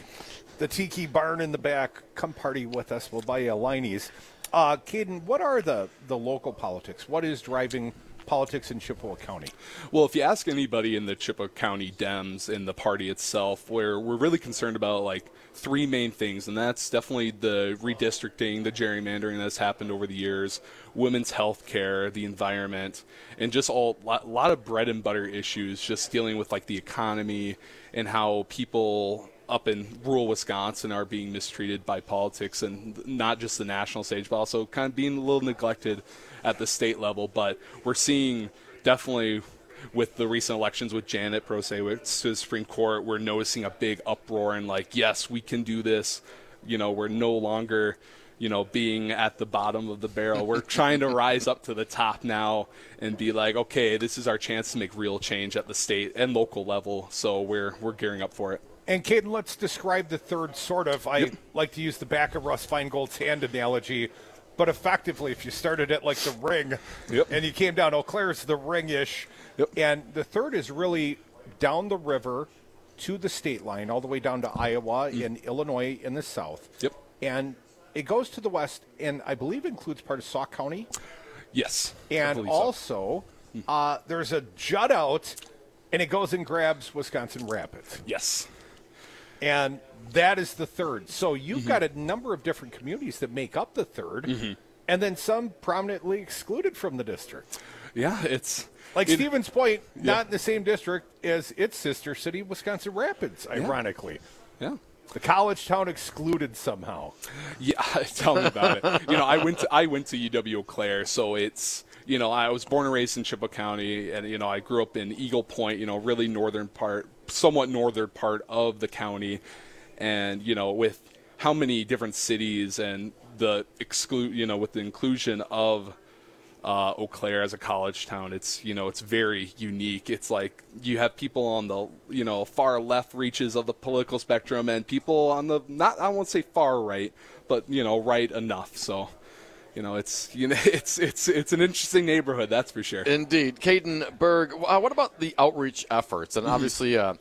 Tiki Barn in the back. Come party with us. We'll buy you a Liney's. Caden, what are the local politics? What is driving politics in Chippewa County? Well, if you ask anybody in the Chippewa County Dems in the party itself, we're really concerned about like 3 main things, and that's definitely the redistricting, the gerrymandering that's happened over the years, women's health care, the environment, and just a lot of bread and butter issues, just dealing with like the economy and how people up in rural Wisconsin are being mistreated by politics, and not just the national stage, but also kind of being a little neglected at the state level. But we're seeing definitely with the recent elections with Janet Pro Se to the Supreme Court, we're noticing a big uproar and like, yes, we can do this. You know, we're no longer, you know, being at the bottom of the barrel. We're trying to rise up to the top now and be like, okay, this is our chance to make real change at the state and local level. So we're gearing up for it. And Caden, let's describe the 3rd sort of. I like to use the back of Russ Feingold's hand analogy, but effectively, if you started at like the ring and you came down, Eau Claire's the ring-ish, and the 3rd is really down the river to the state line, all the way down to Iowa and Illinois in the south. And it goes to the west, and I believe includes part of Sauk County. Yes. And also, there's a jut out, and it goes and grabs Wisconsin Rapids. Yes. And that is the 3rd. So you've got a number of different communities that make up the 3rd, and then some prominently excluded from the district. Yeah, it's... Like Stevens Point, not in the same district as its sister city, Wisconsin Rapids, ironically. Yeah. The college town excluded somehow. Yeah, tell me about it. You know, I went to UW Eau Claire, so it's... You know, I was born and raised in Chippewa County, and, you know, I grew up in Eagle Point, you know, really somewhat northern part of the county. And, you know, with how many different cities and with the inclusion of Eau Claire as a college town, it's, you know, it's very unique. It's like you have people on the, you know, far left reaches of the political spectrum and people on the, I won't say far right, but, you know, right enough. So, you know, it's an interesting neighborhood, that's for sure. Indeed. Caden Berg, what about the outreach efforts? And obviously a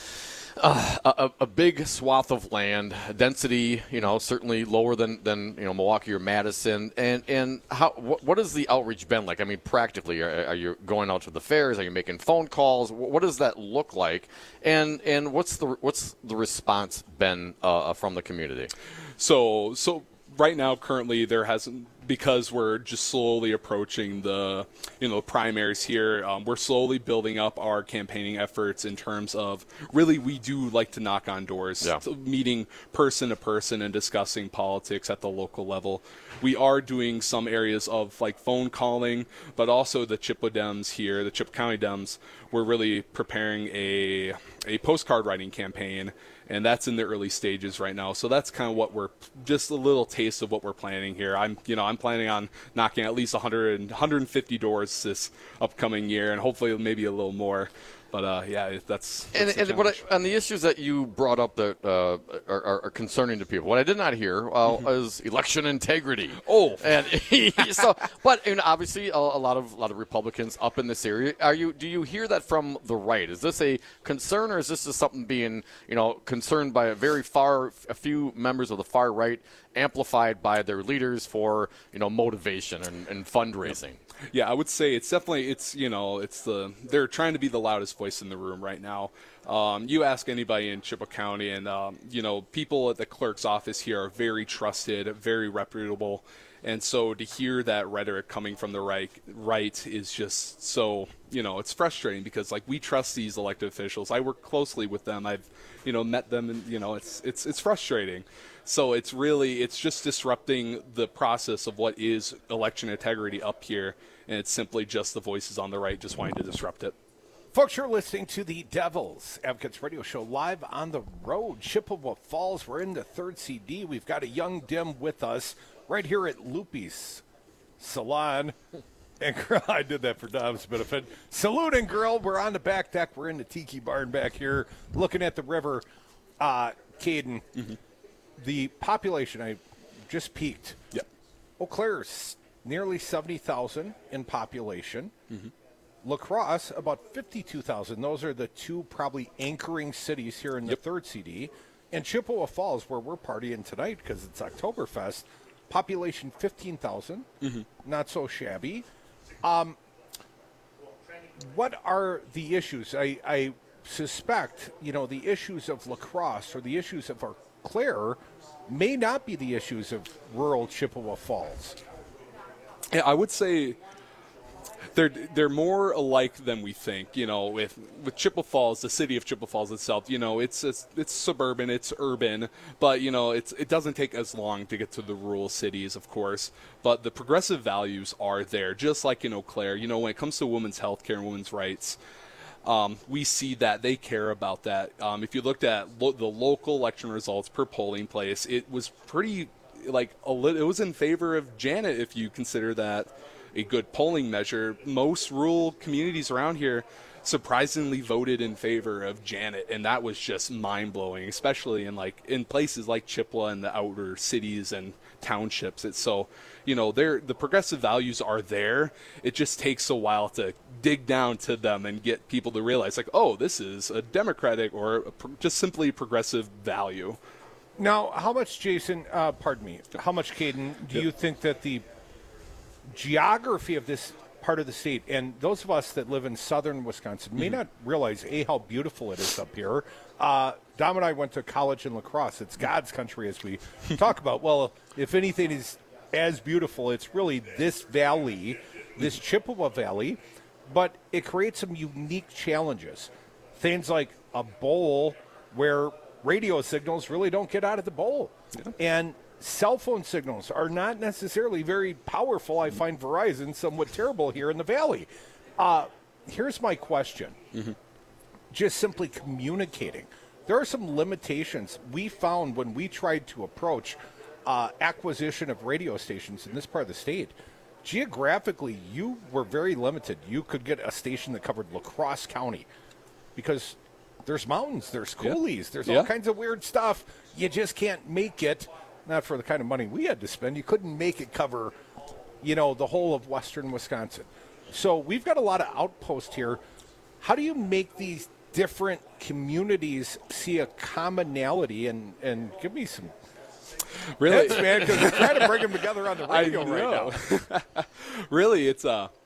big swath of land, density, you know, certainly lower than you know, Milwaukee or Madison. And what has the outreach been like? I mean, practically, are you going out to the fairs? Are you making phone calls? What does that look like? And what's the response been from the community? So right now, currently, there hasn't, because we're just slowly approaching the, you know, primaries here. We're slowly building up our campaigning efforts in terms of really we do like to knock on doors, meeting person to person and discussing politics at the local level. We are doing some areas of like phone calling, but also the Chippewa Dems here, the Chippewa County Dems, we're really preparing a postcard writing campaign. And that's in the early stages right now. So that's kind of what just a little taste of what we're planning here. I'm planning on knocking at least 150 doors this upcoming year, and hopefully maybe a little more. But that's and the issues that you brought up that are concerning to people. What I did not hear is election integrity. Oh, and but obviously a lot of Republicans up in this area. Do you hear that from the right? Is this a concern, or is this just something being concerned by a few members of the far right, amplified by their leaders for motivation and fundraising? Yeah, I would say it's definitely they're trying to be the loudest voice in the room right now. You ask anybody in Chippewa County, and people at the clerk's office here are very trusted, very reputable, and so to hear that rhetoric coming from the right is just so it's frustrating because we trust these elected officials. I work closely with them. I've met them, and it's frustrating. So it's just disrupting the process of what is election integrity up here, and it's simply just the voices on the right just wanting to disrupt it. Folks, you're listening to the Devil's Advocates Radio Show live on the road. Chippewa Falls, we're in the third CD. We've got a young dim with us right here at Loopy's Salon. And I did that for Dom's benefit. Salute and Grill, we're on the back deck. We're in the Tiki Barn back here looking at the river. Caden, the population, I just peeked. Yep. Eau Claire's nearly 70,000 in population. La Crosse, about 52,000. Those are the two probably anchoring cities here in the third CD. And Chippewa Falls, where we're partying tonight because it's Oktoberfest, population 15,000. Not so shabby. What are the issues? I suspect, the issues of La Crosse or the issues of Eau Claire may not be the issues of rural Chippewa Falls. Yeah, I would say they're more alike than we think. With Chippewa Falls, the city of Chippewa Falls itself, it's suburban, it's urban, but it doesn't take as long to get to the rural cities, of course. But the progressive values are there, just like in Eau Claire. When it comes to women's health care and women's rights, we see that they care about that. If you looked at the local election results per polling place, it was pretty it was in favor of Janet. If you consider that a good polling measure, most rural communities around here surprisingly voted in favor of Janet, and that was just mind-blowing, especially in places like Chippewa and the outer cities and townships. It's so, the progressive values are there. It just takes a while to dig down to them and get people to realize, this is a Democratic or just simply progressive value. Now, how much, Jason, how much, Caden, do you think that the geography of this part of the state, and those of us that live in southern Wisconsin may not realize, how beautiful it is up here. Dom and I went to college in La Crosse. It's God's country, as we talk about. Well, if anything is as beautiful, it's really this valley, this Chippewa Valley, but it creates some unique challenges. Things like a bowl where radio signals really don't get out of the bowl. And cell phone signals are not necessarily very powerful. I find Verizon somewhat terrible here in the valley. Here's my question. Just simply communicating. There are some limitations we found when we tried to approach acquisition of radio stations in this part of the state. Geographically, you were very limited. You could get a station that covered La Crosse County because there's mountains, there's coulees, there's all kinds of weird stuff. You just can't make it. Not for the kind of money we had to spend. You couldn't make it cover, the whole of western Wisconsin. So we've got a lot of outposts here. How do you make these different communities see a commonality and give me some really, hits, man, because we're trying to bring them together on the radio right now. Really, it's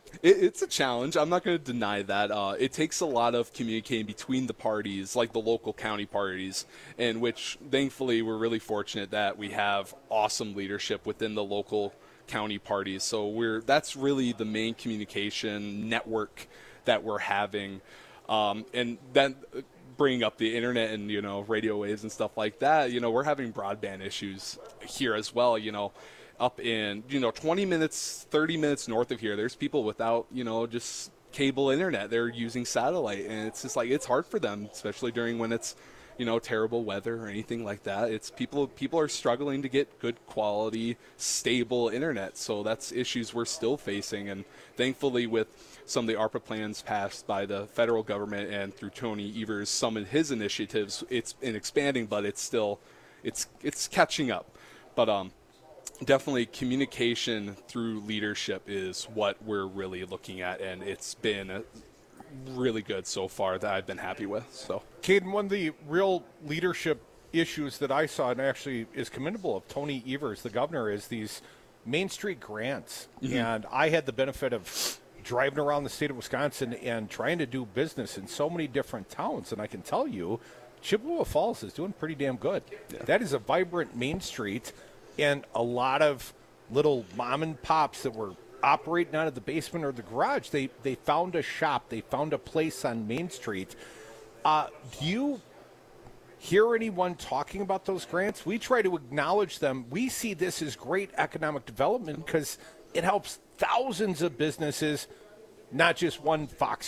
a challenge. I'm not going to deny that. It takes a lot of communicating between the parties, like the local county parties, in which thankfully we're really fortunate that we have awesome leadership within the local county parties. So that's really the main communication network that we're having. And then bringing up the internet and, radio waves and stuff like that, we're having broadband issues here as well, up in 20 minutes 30 minutes north of here, there's people without just cable internet. They're using satellite, and it's just it's hard for them, especially during when it's terrible weather or anything like that. It's people are struggling to get good quality stable internet, so that's issues we're still facing. And thankfully, with some of the ARPA plans passed by the federal government and through Tony Evers, some of his initiatives, it's been expanding, but it's still it's catching up. But definitely communication through leadership is what we're really looking at, and it's been really good so far that I've been happy with. So, Caden, one of the real leadership issues that I saw, and actually is commendable of Tony Evers, the governor, is these Main Street grants. And I had the benefit of driving around the state of Wisconsin and trying to do business in so many different towns, and I can tell you, Chippewa Falls is doing pretty damn good. That is a vibrant Main Street, and a lot of little mom and pops that were operating out of the basement or the garage, they found a shop, they found a place on Main Street. Do you hear anyone talking about those grants? We try to acknowledge them. We see this as great economic development because it helps thousands of businesses, not just one Foxconn.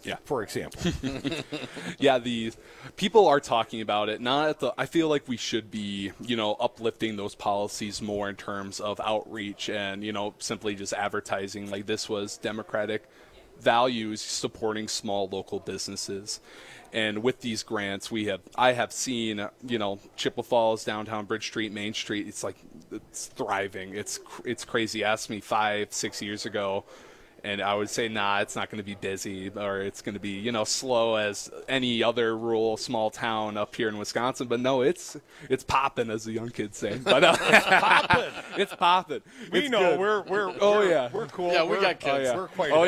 Yeah, for example. Yeah, the people are talking about it. Not at the. I feel like we should be, uplifting those policies more in terms of outreach and simply just advertising. Like this was Democratic values supporting small local businesses. And with these grants, I have seen, Chippewa Falls, downtown Bridge Street, Main Street. It's thriving. It's crazy. Ask me 5-6 years ago, and I would say, nah, it's not going to be busy, or it's going to be, slow as any other rural small town up here in Wisconsin. But no, it's popping, as the young kids say. But it's popping. It's popping. We know good. we're we're cool. Yeah, we got kids. Oh, yeah. We're quite. Oh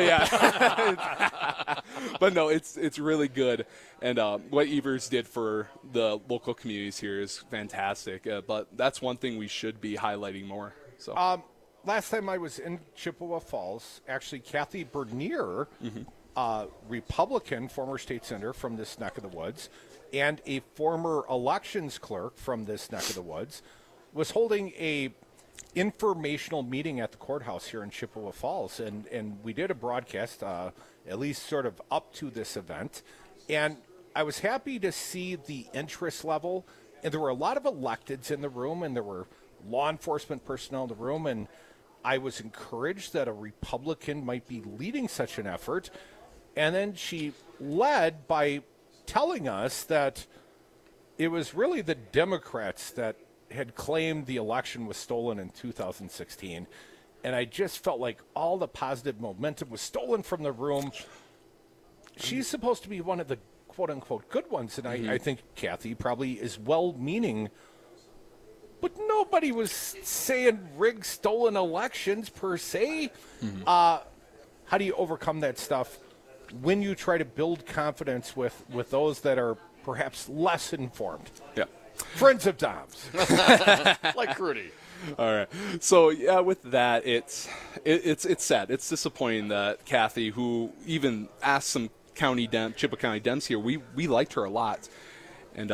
yeah. But no, it's really good. And what Evers did for the local communities here is fantastic. But that's one thing we should be highlighting more. So. Last time I was in Chippewa Falls, actually, Kathy Bernier, Republican, former state senator from this neck of the woods, and a former elections clerk from this neck of the woods, was holding a informational meeting at the courthouse here in Chippewa Falls, and we did a broadcast, at least sort of up to this event, and I was happy to see the interest level, and there were a lot of electeds in the room, and there were law enforcement personnel in the room, and I was encouraged that a Republican might be leading such an effort. And then she led by telling us that it was really the Democrats that had claimed the election was stolen in 2016. And I just felt like all the positive momentum was stolen from the room. She's supposed to be one of the quote-unquote good ones, and I think Kathy probably is well-meaning. But nobody was saying rigged, stolen elections per se. How do you overcome that stuff when you try to build confidence with those that are perhaps less informed? Yeah. Friends of Dom's. Like Rudy. All right. So, yeah, with that, it's sad. It's disappointing that Kathy, who even asked some Chippewa County Dems here, we liked her a lot. And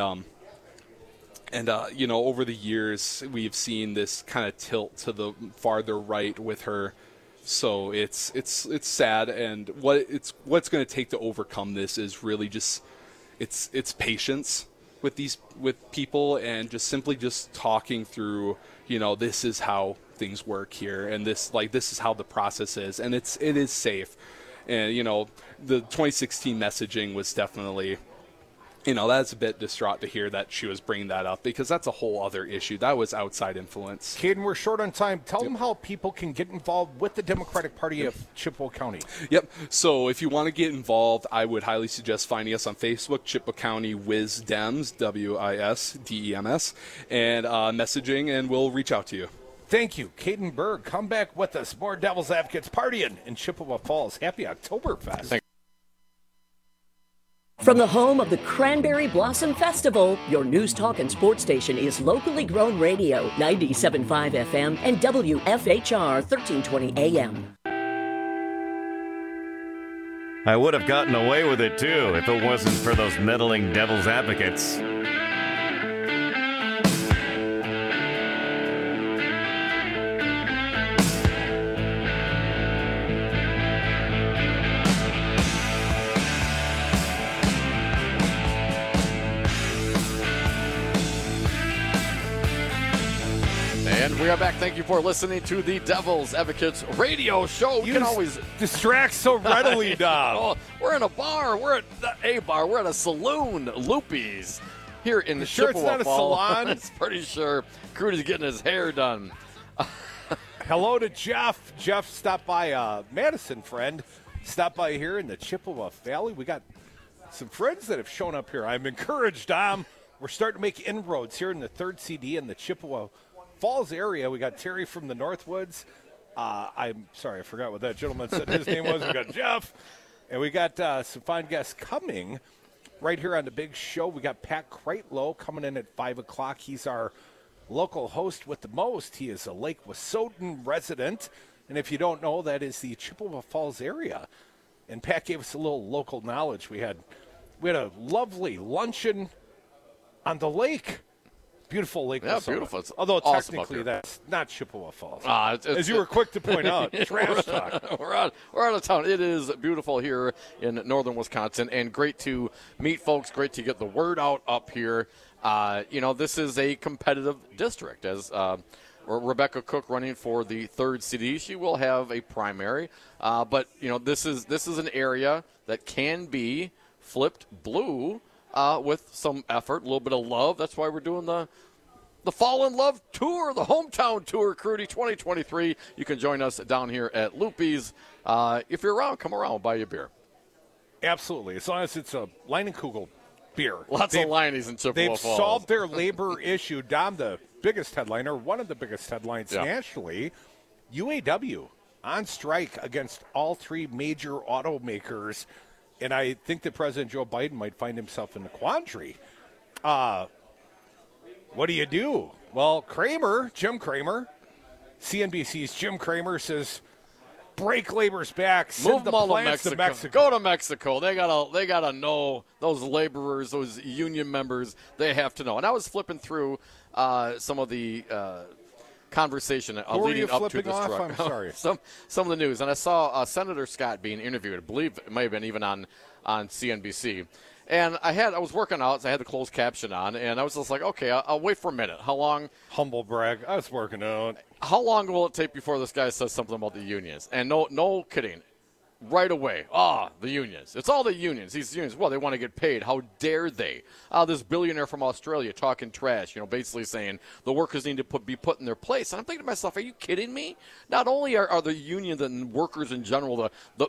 over the years, we've seen this kind of tilt to the farther right with her. So it's sad, and what's going to take to overcome this is really just it's patience with people, and just simply just talking through. This is how things work here, and this is how the process is, and it is safe. And the 2016 messaging was definitely. That's a bit distraught to hear that she was bringing that up, because that's a whole other issue. That was outside influence. Caden, we're short on time. Tell them how people can get involved with the Democratic Party of Chippewa County. Yep. So if you want to get involved, I would highly suggest finding us on Facebook, Chippewa County WISDEMS, WISDEMS, and messaging, and we'll reach out to you. Thank you, Caden Berg. Come back with us. More Devil's Advocates partying in Chippewa Falls. Happy Oktoberfest. From the home of the Cranberry Blossom Festival, your news, talk, and sports station is locally grown radio, 97.5 FM and WFHR 1320 AM. I would have gotten away with it, too, if it wasn't for those meddling devil's advocates. And we are back. Thank you for listening to the Devil's Advocates radio show. We can always distract so readily, Dom. Oh, we're in a bar. We're at a bar. We're at a saloon, Loopy's, here in the Sure, it's Chippewa not a Falls. salon? It's pretty sure Crudy's getting his hair done. Hello to Jeff. Jeff stopped by, Madison friend, stopped by here in the Chippewa Valley. We got some friends that have shown up here. I'm encouraged, Dom. We're starting to make inroads here in the third CD in the Chippewa Falls area. We got Terry from the Northwoods. I'm sorry, I forgot what that gentleman said his name was. We got Jeff. And we got some fine guests coming right here on the big show. We got Pat Kreitlow coming in at 5 o'clock. He's our local host with the most. He is a Lake Wissota resident. And if you don't know, that is the Chippewa Falls area. And Pat gave us a little local knowledge. We had a lovely luncheon on the lake Beautiful Lake Yeah, Wissota. beautiful. It's Although awesome technically up here. that's not Chippewa Falls. As you were quick to point out. Trash talk. We're out of town. It is beautiful here in northern Wisconsin, and great to meet folks. Great to get the word out up here. This is a competitive district. As Rebecca Cook running for the 3rd CD, she will have a primary. But this is an area that can be flipped blue with some effort, a little bit of love. That's why we're doing the Fall in Love Tour, the Hometown Tour, Crudy 2023. You can join us down here at Loopy's. If you're around, come around, buy you a beer. Absolutely. As long as it's a Leinenkugel beer. Lots of Lineys in Chippewa They've Falls. solved their labor issue. Dom, the biggest headliner, one of the biggest headlines nationally, UAW on strike against all 3 major automakers. And I think that President Joe Biden might find himself in a quandary. What do you do? Well, Jim Cramer, CNBC's Jim Cramer says, break labor's back, send Move the them all plants to to Mexico. Go to Mexico. They gotta know those laborers, those union members. They have to know. And I was flipping through some of the conversation leading up to this truck. I'm sorry. some of the news, and I saw Senator Scott being interviewed. I believe it may have been even on CNBC. And I was working out, so I had the closed caption on, and I was just like, okay, I'll wait for a minute. How long? Humble brag. I was working out. How long will it take before this guy says something about the unions? And no kidding. Right away. The unions. It's all the unions. These unions, well, they want to get paid. How dare they? This billionaire from Australia talking trash, basically saying the workers need to be put in their place. And I'm thinking to myself, are you kidding me? Not only are the unions and workers in general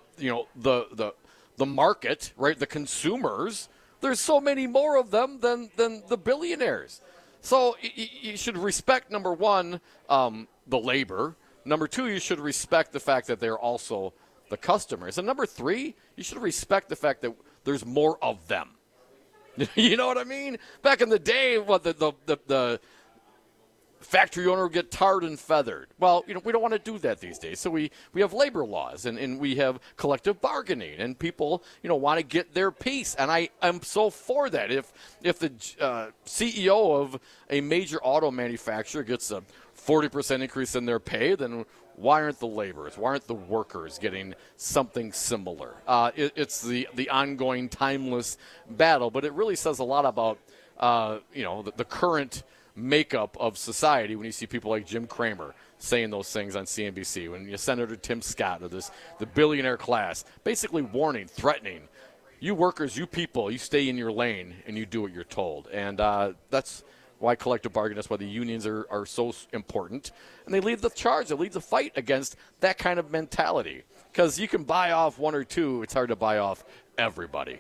the market, right, the consumers, there's so many more of them than the billionaires. So you should respect, number one, the labor. Number two, you should respect the fact that they're also the customers. And number three, you should respect the fact that there's more of them. You know what I mean? Back in the day, the factory owner would get tarred and feathered. Well, we don't want to do that these days. So we have labor laws and we have collective bargaining, and people, want to get their piece. And I am so for that. If the CEO of a major auto manufacturer gets a 40% increase in their pay, then why aren't the laborers, why aren't the workers getting something similar? It's the ongoing, timeless battle, but it really says a lot about the current makeup of society when you see people like Jim Cramer saying those things on CNBC, when you Senator Tim Scott of the billionaire class basically warning, threatening, you workers, you people, you stay in your lane and you do what you're told. And that's why collective bargaining, that's why the unions are so important. And they lead the charge, they lead the fight against that kind of mentality. Because you can buy off one or two, it's hard to buy off everybody.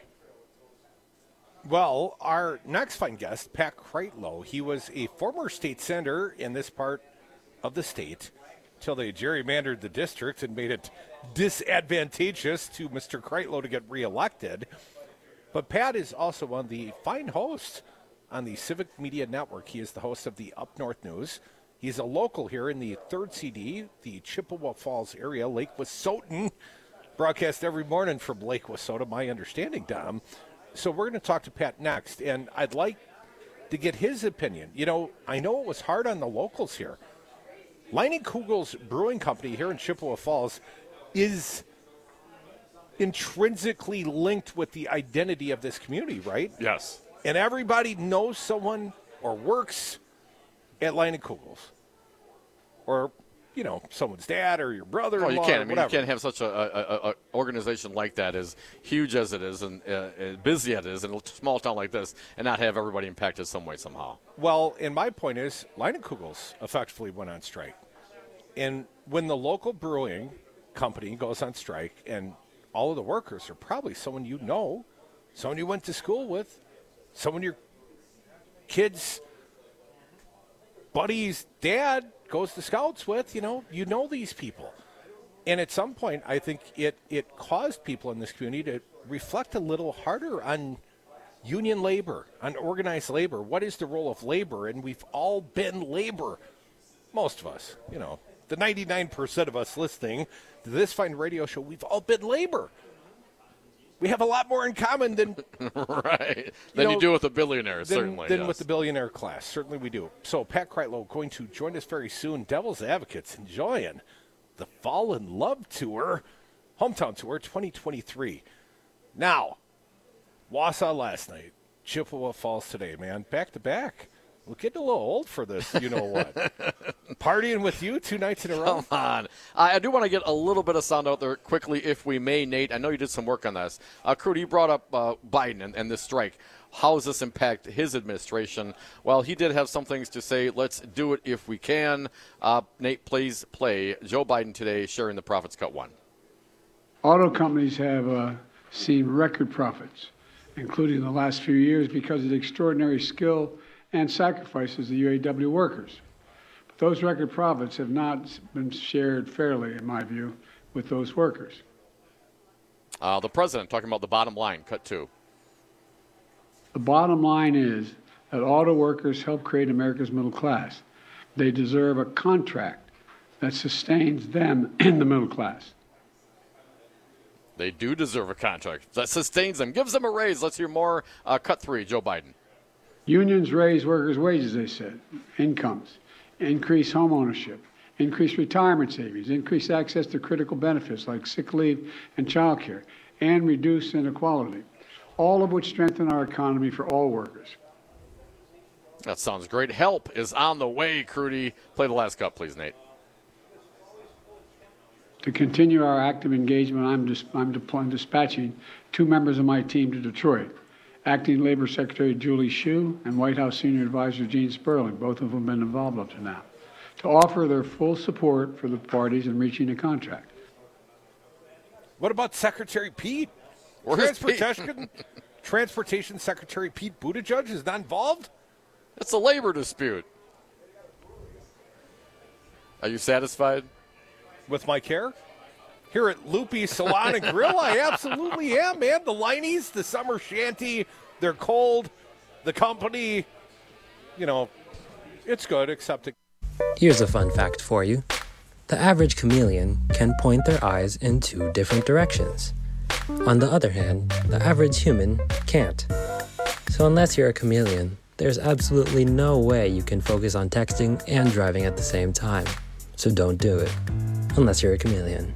Well, our next fine guest, Pat Kreitlow, he was a former state senator in this part of the state until they gerrymandered the district and made it disadvantageous to Mr. Kreitlow to get reelected. But Pat is also one of the fine hosts on the Civic Media Network. He is the host of the Up North News. He's a local here in the 3rd CD, the Chippewa Falls area, Lake Wissota. Broadcast every morning from Lake Wissota, my understanding, Dom. So we're going to talk to Pat next, and I'd like to get his opinion. I know it was hard on the locals here. Leinenkugel's Brewing Company here in Chippewa Falls is intrinsically linked with the identity of this community, right? Yes. And everybody knows someone or works at Leinenkugel's. Or, someone's dad or your brother-in-law. Well, you can't. Whatever. You can't have such a organization like that, as huge as it is and busy as it is in a small town like this, and not have everybody impacted some way, somehow. Well, and my point is, Leinenkugel's effectively went on strike. And when the local brewing company goes on strike, and all of the workers are probably someone you know, someone you went to school with, someone your kid's buddy's dad goes to scouts with, you know these people. And at some point, I think it caused people in this community to reflect a little harder on union labor, on organized labor. What is the role of labor? And we've all been labor, most of us, the 99% of us listening to this fine radio show, we've all been labor. we have a lot more in common than you do with the billionaires, certainly. Than with the billionaire class. Certainly we do. So Pat Kreitlow going to join us very soon. Devil's Advocates enjoying the Fall in Love Tour, Hometown Tour 2023. Now, Wausau last night, Chippewa Falls today, man. Back to back. We're getting a little old for this, you know what. Partying with you 2 nights in a row? Come on. I do want to get a little bit of sound out there quickly, if we may, Nate. I know you did some work on this. Crudy, you brought up Biden and this strike. How does this impact his administration? Well, he did have some things to say. Let's do it if we can. Nate, please play Joe Biden today sharing the profits cut one. Auto companies have seen record profits, including the last few years, because of the extraordinary skill and sacrifices of the UAW workers. But those record profits have not been shared fairly, in my view, with those workers. The president talking about the bottom line, cut two. The bottom line is that auto workers help create America's middle class. They deserve a contract that sustains them in the middle class. They do deserve a contract that sustains them, gives them a raise. Let's hear more. Cut three, Joe Biden. Unions raise workers' wages, they said, incomes, increase home ownership, increase retirement savings, increase access to critical benefits like sick leave and child care, and reduce inequality, all of which strengthen our economy for all workers. That sounds great. Help is on the way, Crudy. Play the last cut, please, Nate. To continue our active engagement, I'm dispatching 2 members of my team to Detroit. Acting Labor Secretary Julie Hsu and White House Senior Advisor Gene Sperling, both of whom have been involved up to now, to offer their full support for the parties in reaching a contract. What about Secretary Pete? Transportation Secretary Pete Buttigieg is not involved? It's a labor dispute. Are you satisfied? With my care? Here at Loopy Salon and Grill, I absolutely am, man. The Lineys, the summer shanty, they're cold. The company, it's good, except it. Here's a fun fact for you. The average chameleon can point their eyes in 2 different directions. On the other hand, the average human can't. So unless you're a chameleon, there's absolutely no way you can focus on texting and driving at the same time. So don't do it, unless you're a chameleon.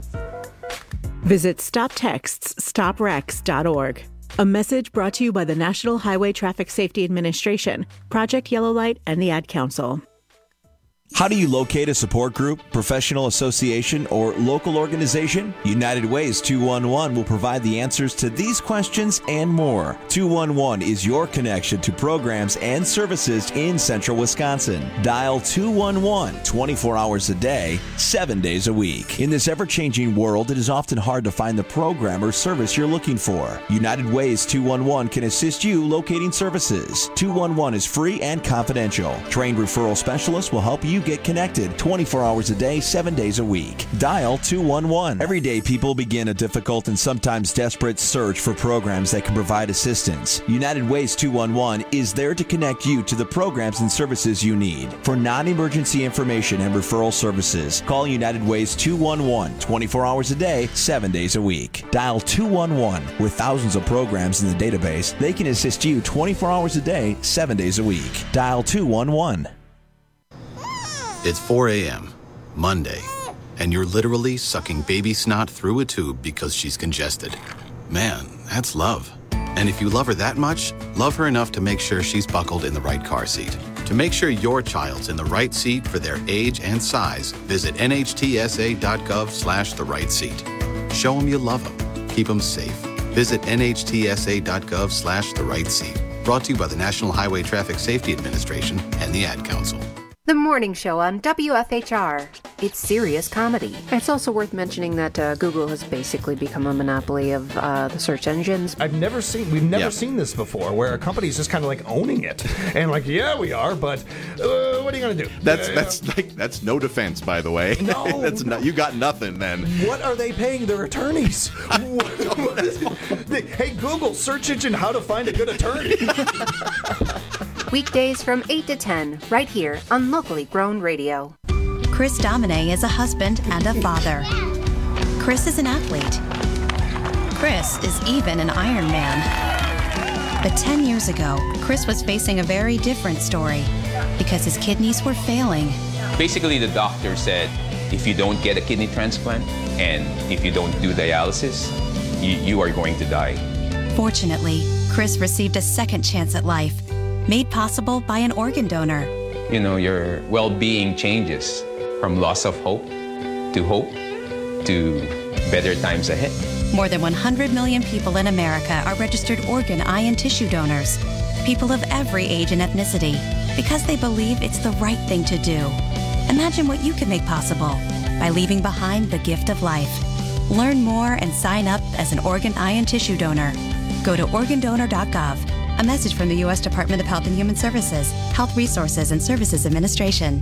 Visit StopTextsStopWrecks.org. A message brought to you by the National Highway Traffic Safety Administration, Project Yellow Light, and the Ad Council. How do you locate a support group, professional association, or local organization? United Ways 211 will provide the answers to these questions and more. 211 is your connection to programs and services in central Wisconsin. Dial 211 24 hours a day, 7 days a week. In this ever-changing world, it is often hard to find the program or service you're looking for. United Ways 211 can assist you locating services. 211 is free and confidential. Trained referral specialists will help you get connected 24 hours a day, 7 days a week. Dial 211. Every day, people begin a difficult and sometimes desperate search for programs that can provide assistance. United Ways 211 is there to connect you to the programs and services you need. For non-emergency information and referral services, call United Ways 211 24 hours a day, 7 days a week. Dial 211. With thousands of programs in the database, they can assist you 24 hours a day, 7 days a week. Dial 211. It's 4 a.m., Monday, and you're literally sucking baby snot through a tube because she's congested. Man, that's love. And if you love her that much, love her enough to make sure she's buckled in the right car seat. To make sure your child's in the right seat for their age and size, visit nhtsa.gov/the right seat. Show them you love them. Keep them safe. Visit nhtsa.gov/the right seat. Brought to you by the National Highway Traffic Safety Administration and the Ad Council. The morning show on WFHR. It's serious comedy. It's also worth mentioning that Google has basically become a monopoly of the search engines. We've never seen this before, where a company's just kind of like owning it. And like, yeah, we are, but what are you going to do? That's no defense, by the way. No. You got nothing then. What are they paying their attorneys? Hey, Google, search engine, how to find a good attorney. Weekdays from 8 to 10, right here on Locally Grown Radio. Chris Domine is a husband and a father. Chris is an athlete. Chris is even an Iron Man. But 10 years ago, Chris was facing a very different story because his kidneys were failing. Basically, the doctor said, if you don't get a kidney transplant and if you don't do dialysis, you are going to die. Fortunately, Chris received a second chance at life, made possible by an organ donor. You know, your well-being changes from loss of hope to better times ahead. More than 100 million people in America are registered organ, eye, and tissue donors. People of every age and ethnicity, because they believe it's the right thing to do. Imagine what you can make possible by leaving behind the gift of life. Learn more and sign up as an organ, eye, and tissue donor. Go to organdonor.gov. A message from the U.S. Department of Health and Human Services, Health Resources and Services Administration.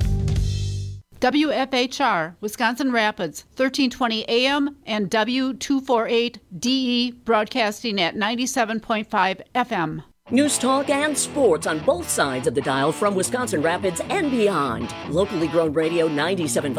WFHR, Wisconsin Rapids, 1320 AM and W248DE, broadcasting at 97.5 FM. News talk and sports on both sides of the dial from Wisconsin Rapids and beyond. Locally grown radio 97.5